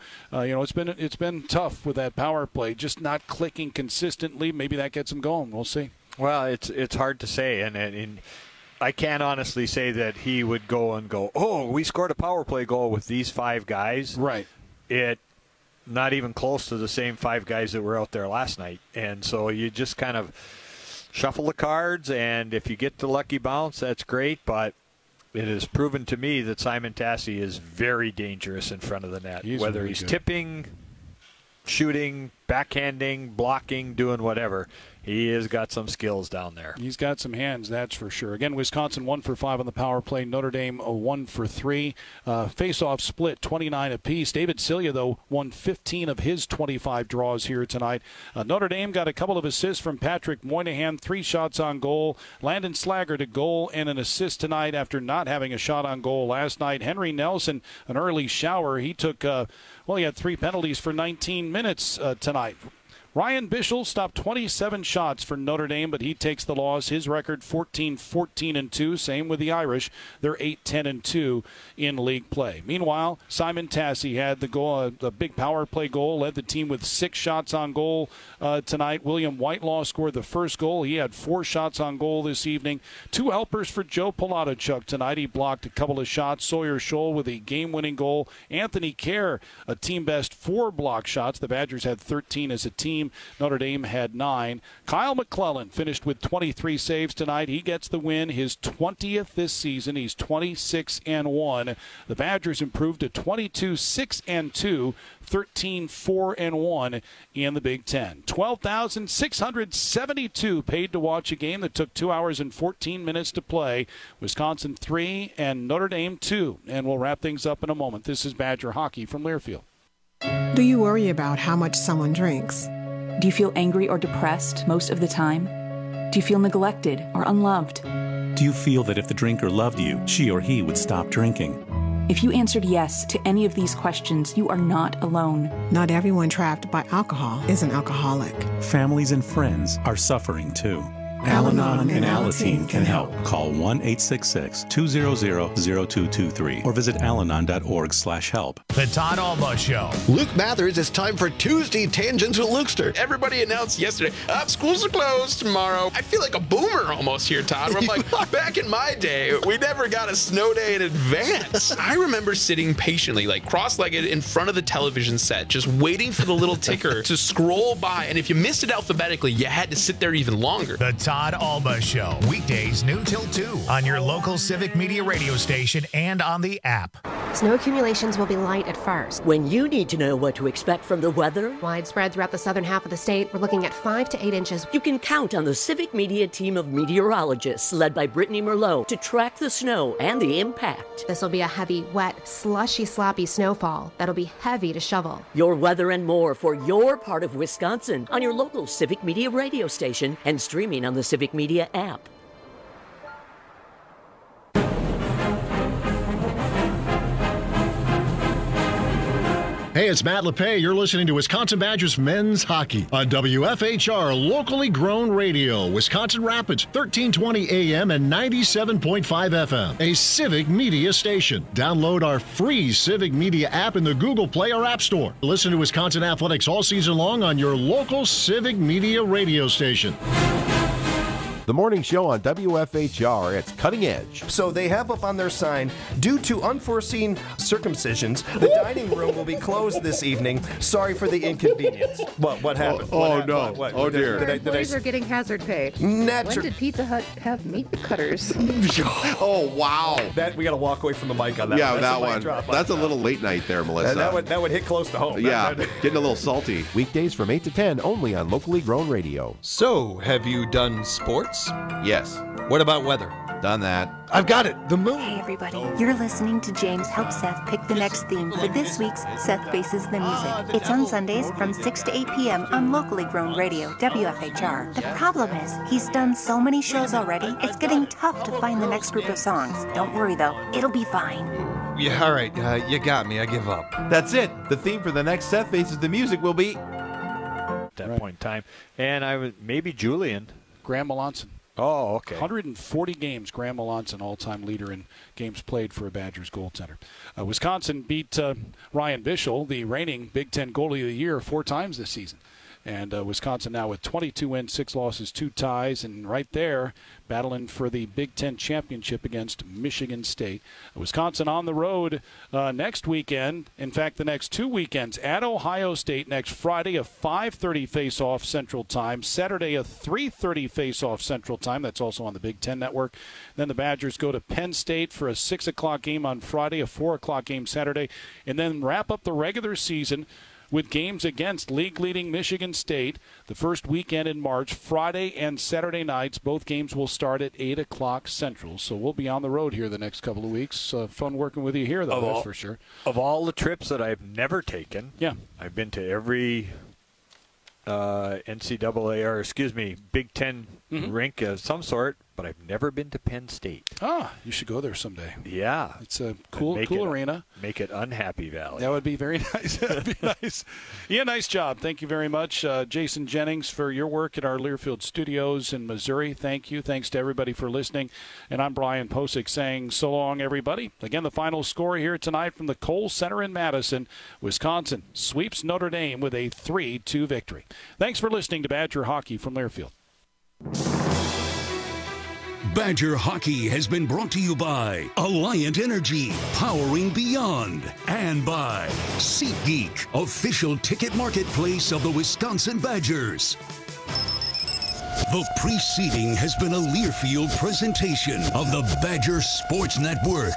it's been tough with that power play, just not clicking consistently. Maybe that gets them going. We'll see. Well, it's hard to say, and I can't honestly say that he would go, oh, we scored a power play goal with these 5 guys. Right. Not even close to the same 5 guys that were out there last night. And so you just kind of shuffle the cards, and if you get the lucky bounce, that's great, but it has proven to me that Simon Tassi is very dangerous in front of the net. Whether he's tipping, shooting, backhanding, blocking, doing whatever. He has got some skills down there. He's got some hands, that's for sure. Again, Wisconsin 1 for 5 on the power play. Notre Dame 1 for 3. Face-off split 29 apiece. David Cilia, though, won 15 of his 25 draws here tonight. Notre Dame got a couple of assists from Patrick Moynihan, 3 shots on goal. Landon Slaggert a goal and an assist tonight after not having a shot on goal last night. Henry Nelson, an early shower. He took, he had 3 penalties for 19 minutes tonight. Ryan Bischel stopped 27 shots for Notre Dame, but he takes the loss. His record 14-14-2. Same with the Irish. They're 8-10-2 in league play. Meanwhile, Simon Tassi had the goal, the big power play goal, led the team with 6 shots on goal tonight. William Whitelaw scored the first goal. He had 4 shots on goal this evening. 2 helpers for Joe Palatochuk tonight. He blocked a couple of shots. Sawyer Scholl with a game-winning goal. Anthony Kerr, a team-best 4 block shots. The Badgers had 13 as a team. Notre Dame had 9. Kyle McClellan finished with 23 saves tonight. He gets the win, his 20th this season. He's 26-1. The Badgers improved to 22-6-2, 13-4-1 in the Big Ten. 12,672 paid to watch a game that took 2 hours and 14 minutes to play. Wisconsin 3 and Notre Dame 2. And we'll wrap things up in a moment. This is Badger Hockey from Learfield. Do you worry about how much someone drinks? Do you feel angry or depressed most of the time? Do you feel neglected or unloved? Do you feel that if the drinker loved you, she or he would stop drinking? If you answered yes to any of these questions, you are not alone. Not everyone trapped by alcohol is an alcoholic. Families and friends are suffering too. Al-Anon and Alateen can help. Call 1-866-200-0223 or visit alanon.org/help. The Todd Alba Show. Luke Mathers, it's time for Tuesday Tangents with Lukester. Everybody announced yesterday, schools are closed tomorrow. I feel like a boomer almost here, Todd. Where I'm like, back in my day, we never got a snow day in advance. I remember sitting patiently, like cross-legged in front of the television set, just waiting for the little ticker to scroll by. And if you missed it alphabetically, you had to sit there even longer. The Todd Alba Show, weekdays noon till 2 on your local Civic Media radio station and on the app. Snow accumulations will be light at first. When you need to know what to expect from the weather, widespread throughout the southern half of the state, we're looking at 5 to 8 inches. You can count on the Civic Media team of meteorologists led by Brittany Merlot to track the snow and the impact. This will be a heavy, wet, slushy, sloppy snowfall that'll be heavy to shovel. Your weather and more for your part of Wisconsin on your local Civic Media radio station and streaming on the Civic Media app. Hey, it's Matt LePay. You're listening to Wisconsin Badgers men's hockey on WFHR, locally grown radio, Wisconsin Rapids, 1320 AM and 97.5 FM, a Civic Media station. Download our free Civic Media app in the Google Play or App Store. Listen to Wisconsin Athletics all season long on your local Civic Media radio station. The morning show on WFHR, it's Cutting Edge. So they have up on their sign, due to unforeseen circumcisions, the dining room will be closed this evening. Sorry for the inconvenience. What happened? No. Oh, dear. Employees are getting hazard pay. When did Pizza Hut have meat cutters? Oh, wow. That we got to walk away from the mic on that. Yeah, one. that one. That's a little late night there, Melissa. That would hit close to home. Yeah, getting a little salty. Weekdays from 8 to 10, only on locally grown radio. So, have you done sports? Yes. What about weather? Done that. I've got it. The moon. Hey, everybody. You're listening to James help Seth pick the next theme for this week's Seth Faces the Music. It's on Sundays from 6 to 8 p.m. on locally grown radio, WFHR. The problem is, he's done so many shows already, it's getting tough to find the next group of songs. Don't worry, though. It'll be fine. Yeah, all right. You got me. I give up. That's it. The theme for the next Seth Faces the Music will be... At that point in time. And I was maybe Julian. Graham Melanson. Oh, okay. 140 games. Graham Melanson, all-time leader in games played for a Badgers goaltender. Wisconsin beat Ryan Bischel, the reigning Big Ten goalie of the year, 4 times this season. And Wisconsin now with 22 wins, 6 losses, 2 ties, and right there battling for the Big Ten championship against Michigan State. Wisconsin on the road next weekend. In fact, the next 2 weekends at Ohio State next Friday, a 5:30 face-off Central Time. Saturday, a 3:30 face-off Central Time. That's also on the Big Ten Network. Then the Badgers go to Penn State for a 6 o'clock game on Friday, a 4 o'clock game Saturday, and then wrap up the regular season with games against league-leading Michigan State the first weekend in March, Friday and Saturday nights. Both games will start at 8 o'clock Central. So we'll be on the road here the next couple of weeks. Fun working with you here, though, that's for sure. Of all the trips that I've never taken, I've been to every NCAA, or excuse me, Big Ten rink of some sort, but I've never been to Penn State. You should go there someday. Yeah. It's a cool arena. Make it Unhappy Valley. That would be very nice. That would be nice. Yeah, nice job. Thank you very much. Jason Jennings, for your work at our Learfield studios in Missouri. Thank you. Thanks to everybody for listening. And I'm Brian Posick saying so long, everybody. Again, the final score here tonight from the Kohl Center in Madison. Wisconsin sweeps Notre Dame with a 3-2 victory. Thanks for listening to Badger Hockey from Learfield. Badger Hockey has been brought to you by Alliant Energy, powering beyond, and by SeatGeek, official ticket marketplace of the Wisconsin Badgers. The preceding has been a Learfield presentation of the Badger Sports Network.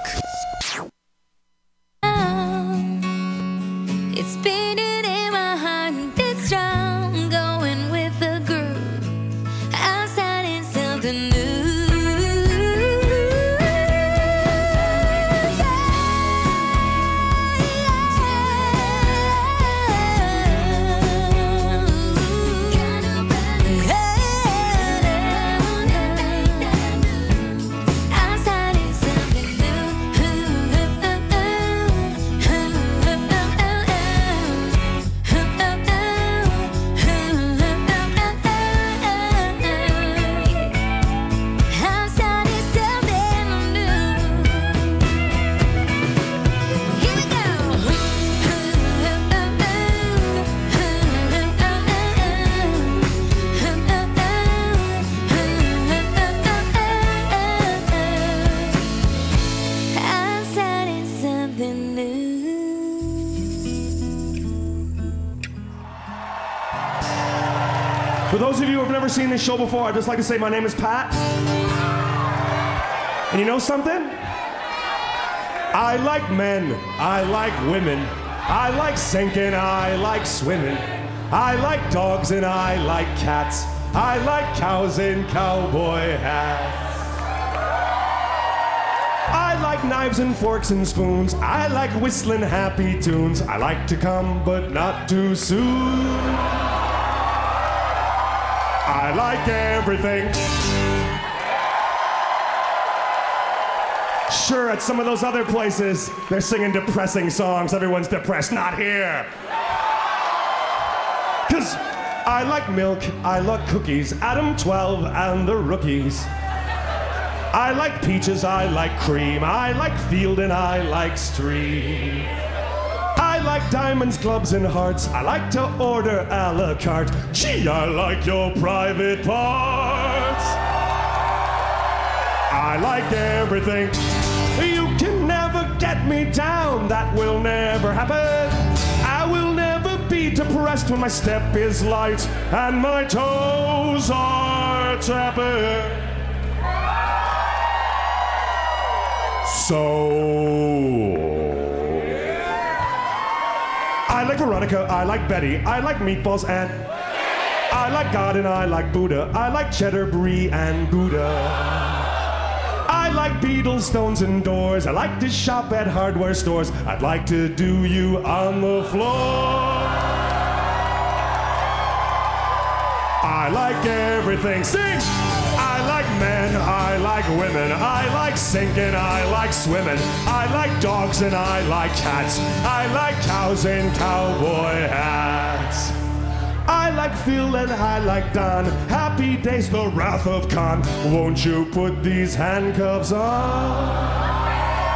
It's beating in my heart, this strong, going with the groove. Outside is something new. For those of you who have never seen this show before, I'd just like to say my name is Pat. And you know something? I like men. I like women. I like sinking. I like swimming. I like dogs and I like cats. I like cows in cowboy hats. I like knives and forks and spoons. I like whistling happy tunes. I like to come, but not too soon. I like everything. Sure, at some of those other places, they're singing depressing songs. Everyone's depressed. Not here. 'Cause I like milk, I like cookies, Adam 12 and the rookies. I like peaches, I like cream, I like field and I like stream. I like diamonds, clubs, and hearts. I like to order a la carte. Gee, I like your private parts. I like everything. You can never get me down. That will never happen. I will never be depressed when my step is light and my toes are tapping. So I like Veronica, I like Betty, I like meatballs and I like God and I like Buddha. I like cheddar, brie, and Gouda. I like Beatles, Stones, and Doors. I like to shop at hardware stores. I'd like to do you on the floor. I like everything. Sing! I like men, I like women, I like sinking, I like swimming, I like dogs and I like cats, I like cows in cowboy hats. I like Phil and I like Don, happy days, the wrath of Khan. Won't you put these handcuffs on?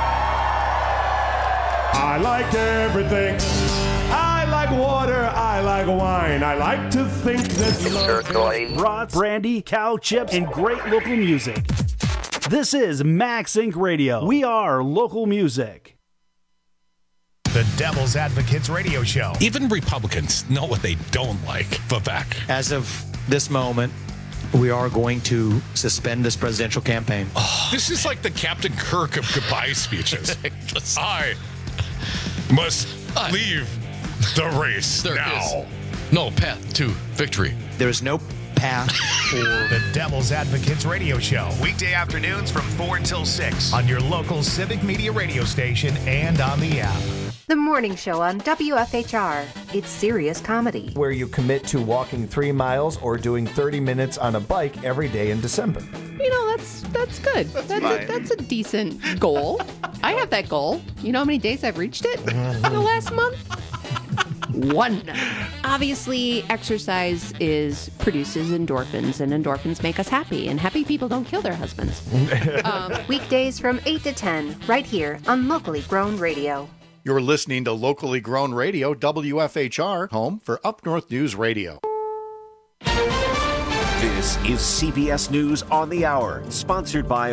I like everything. I like water, I like like wine. I like to think that love brats, brandy, cow chips, and great local music. This is Max Inc. Radio. We are local music. The Devil's Advocates Radio Show. Even Republicans know what they don't like. Vivek. As of this moment, we are going to suspend this presidential campaign. Oh, this is like the Captain Kirk of goodbye speeches. I must leave the race now. No path to victory. There is no path for the Devil's Advocates Radio Show. Weekday afternoons from 4 until 6 on your local Civic Media radio station and on the app. The morning show on WFHR. It's serious comedy. Where you commit to walking 3 miles or doing 30 minutes on a bike every day in December. You know, that's good. That's a decent goal. I have that goal. You know how many days I've reached it in the last month? 1. Obviously, exercise produces endorphins, and endorphins make us happy, and happy people don't kill their husbands. Weekdays from 8 to 10, right here on Locally Grown Radio. You're listening to Locally Grown Radio, WFHR, home for Up North News Radio. This is CBS News on the Hour, sponsored by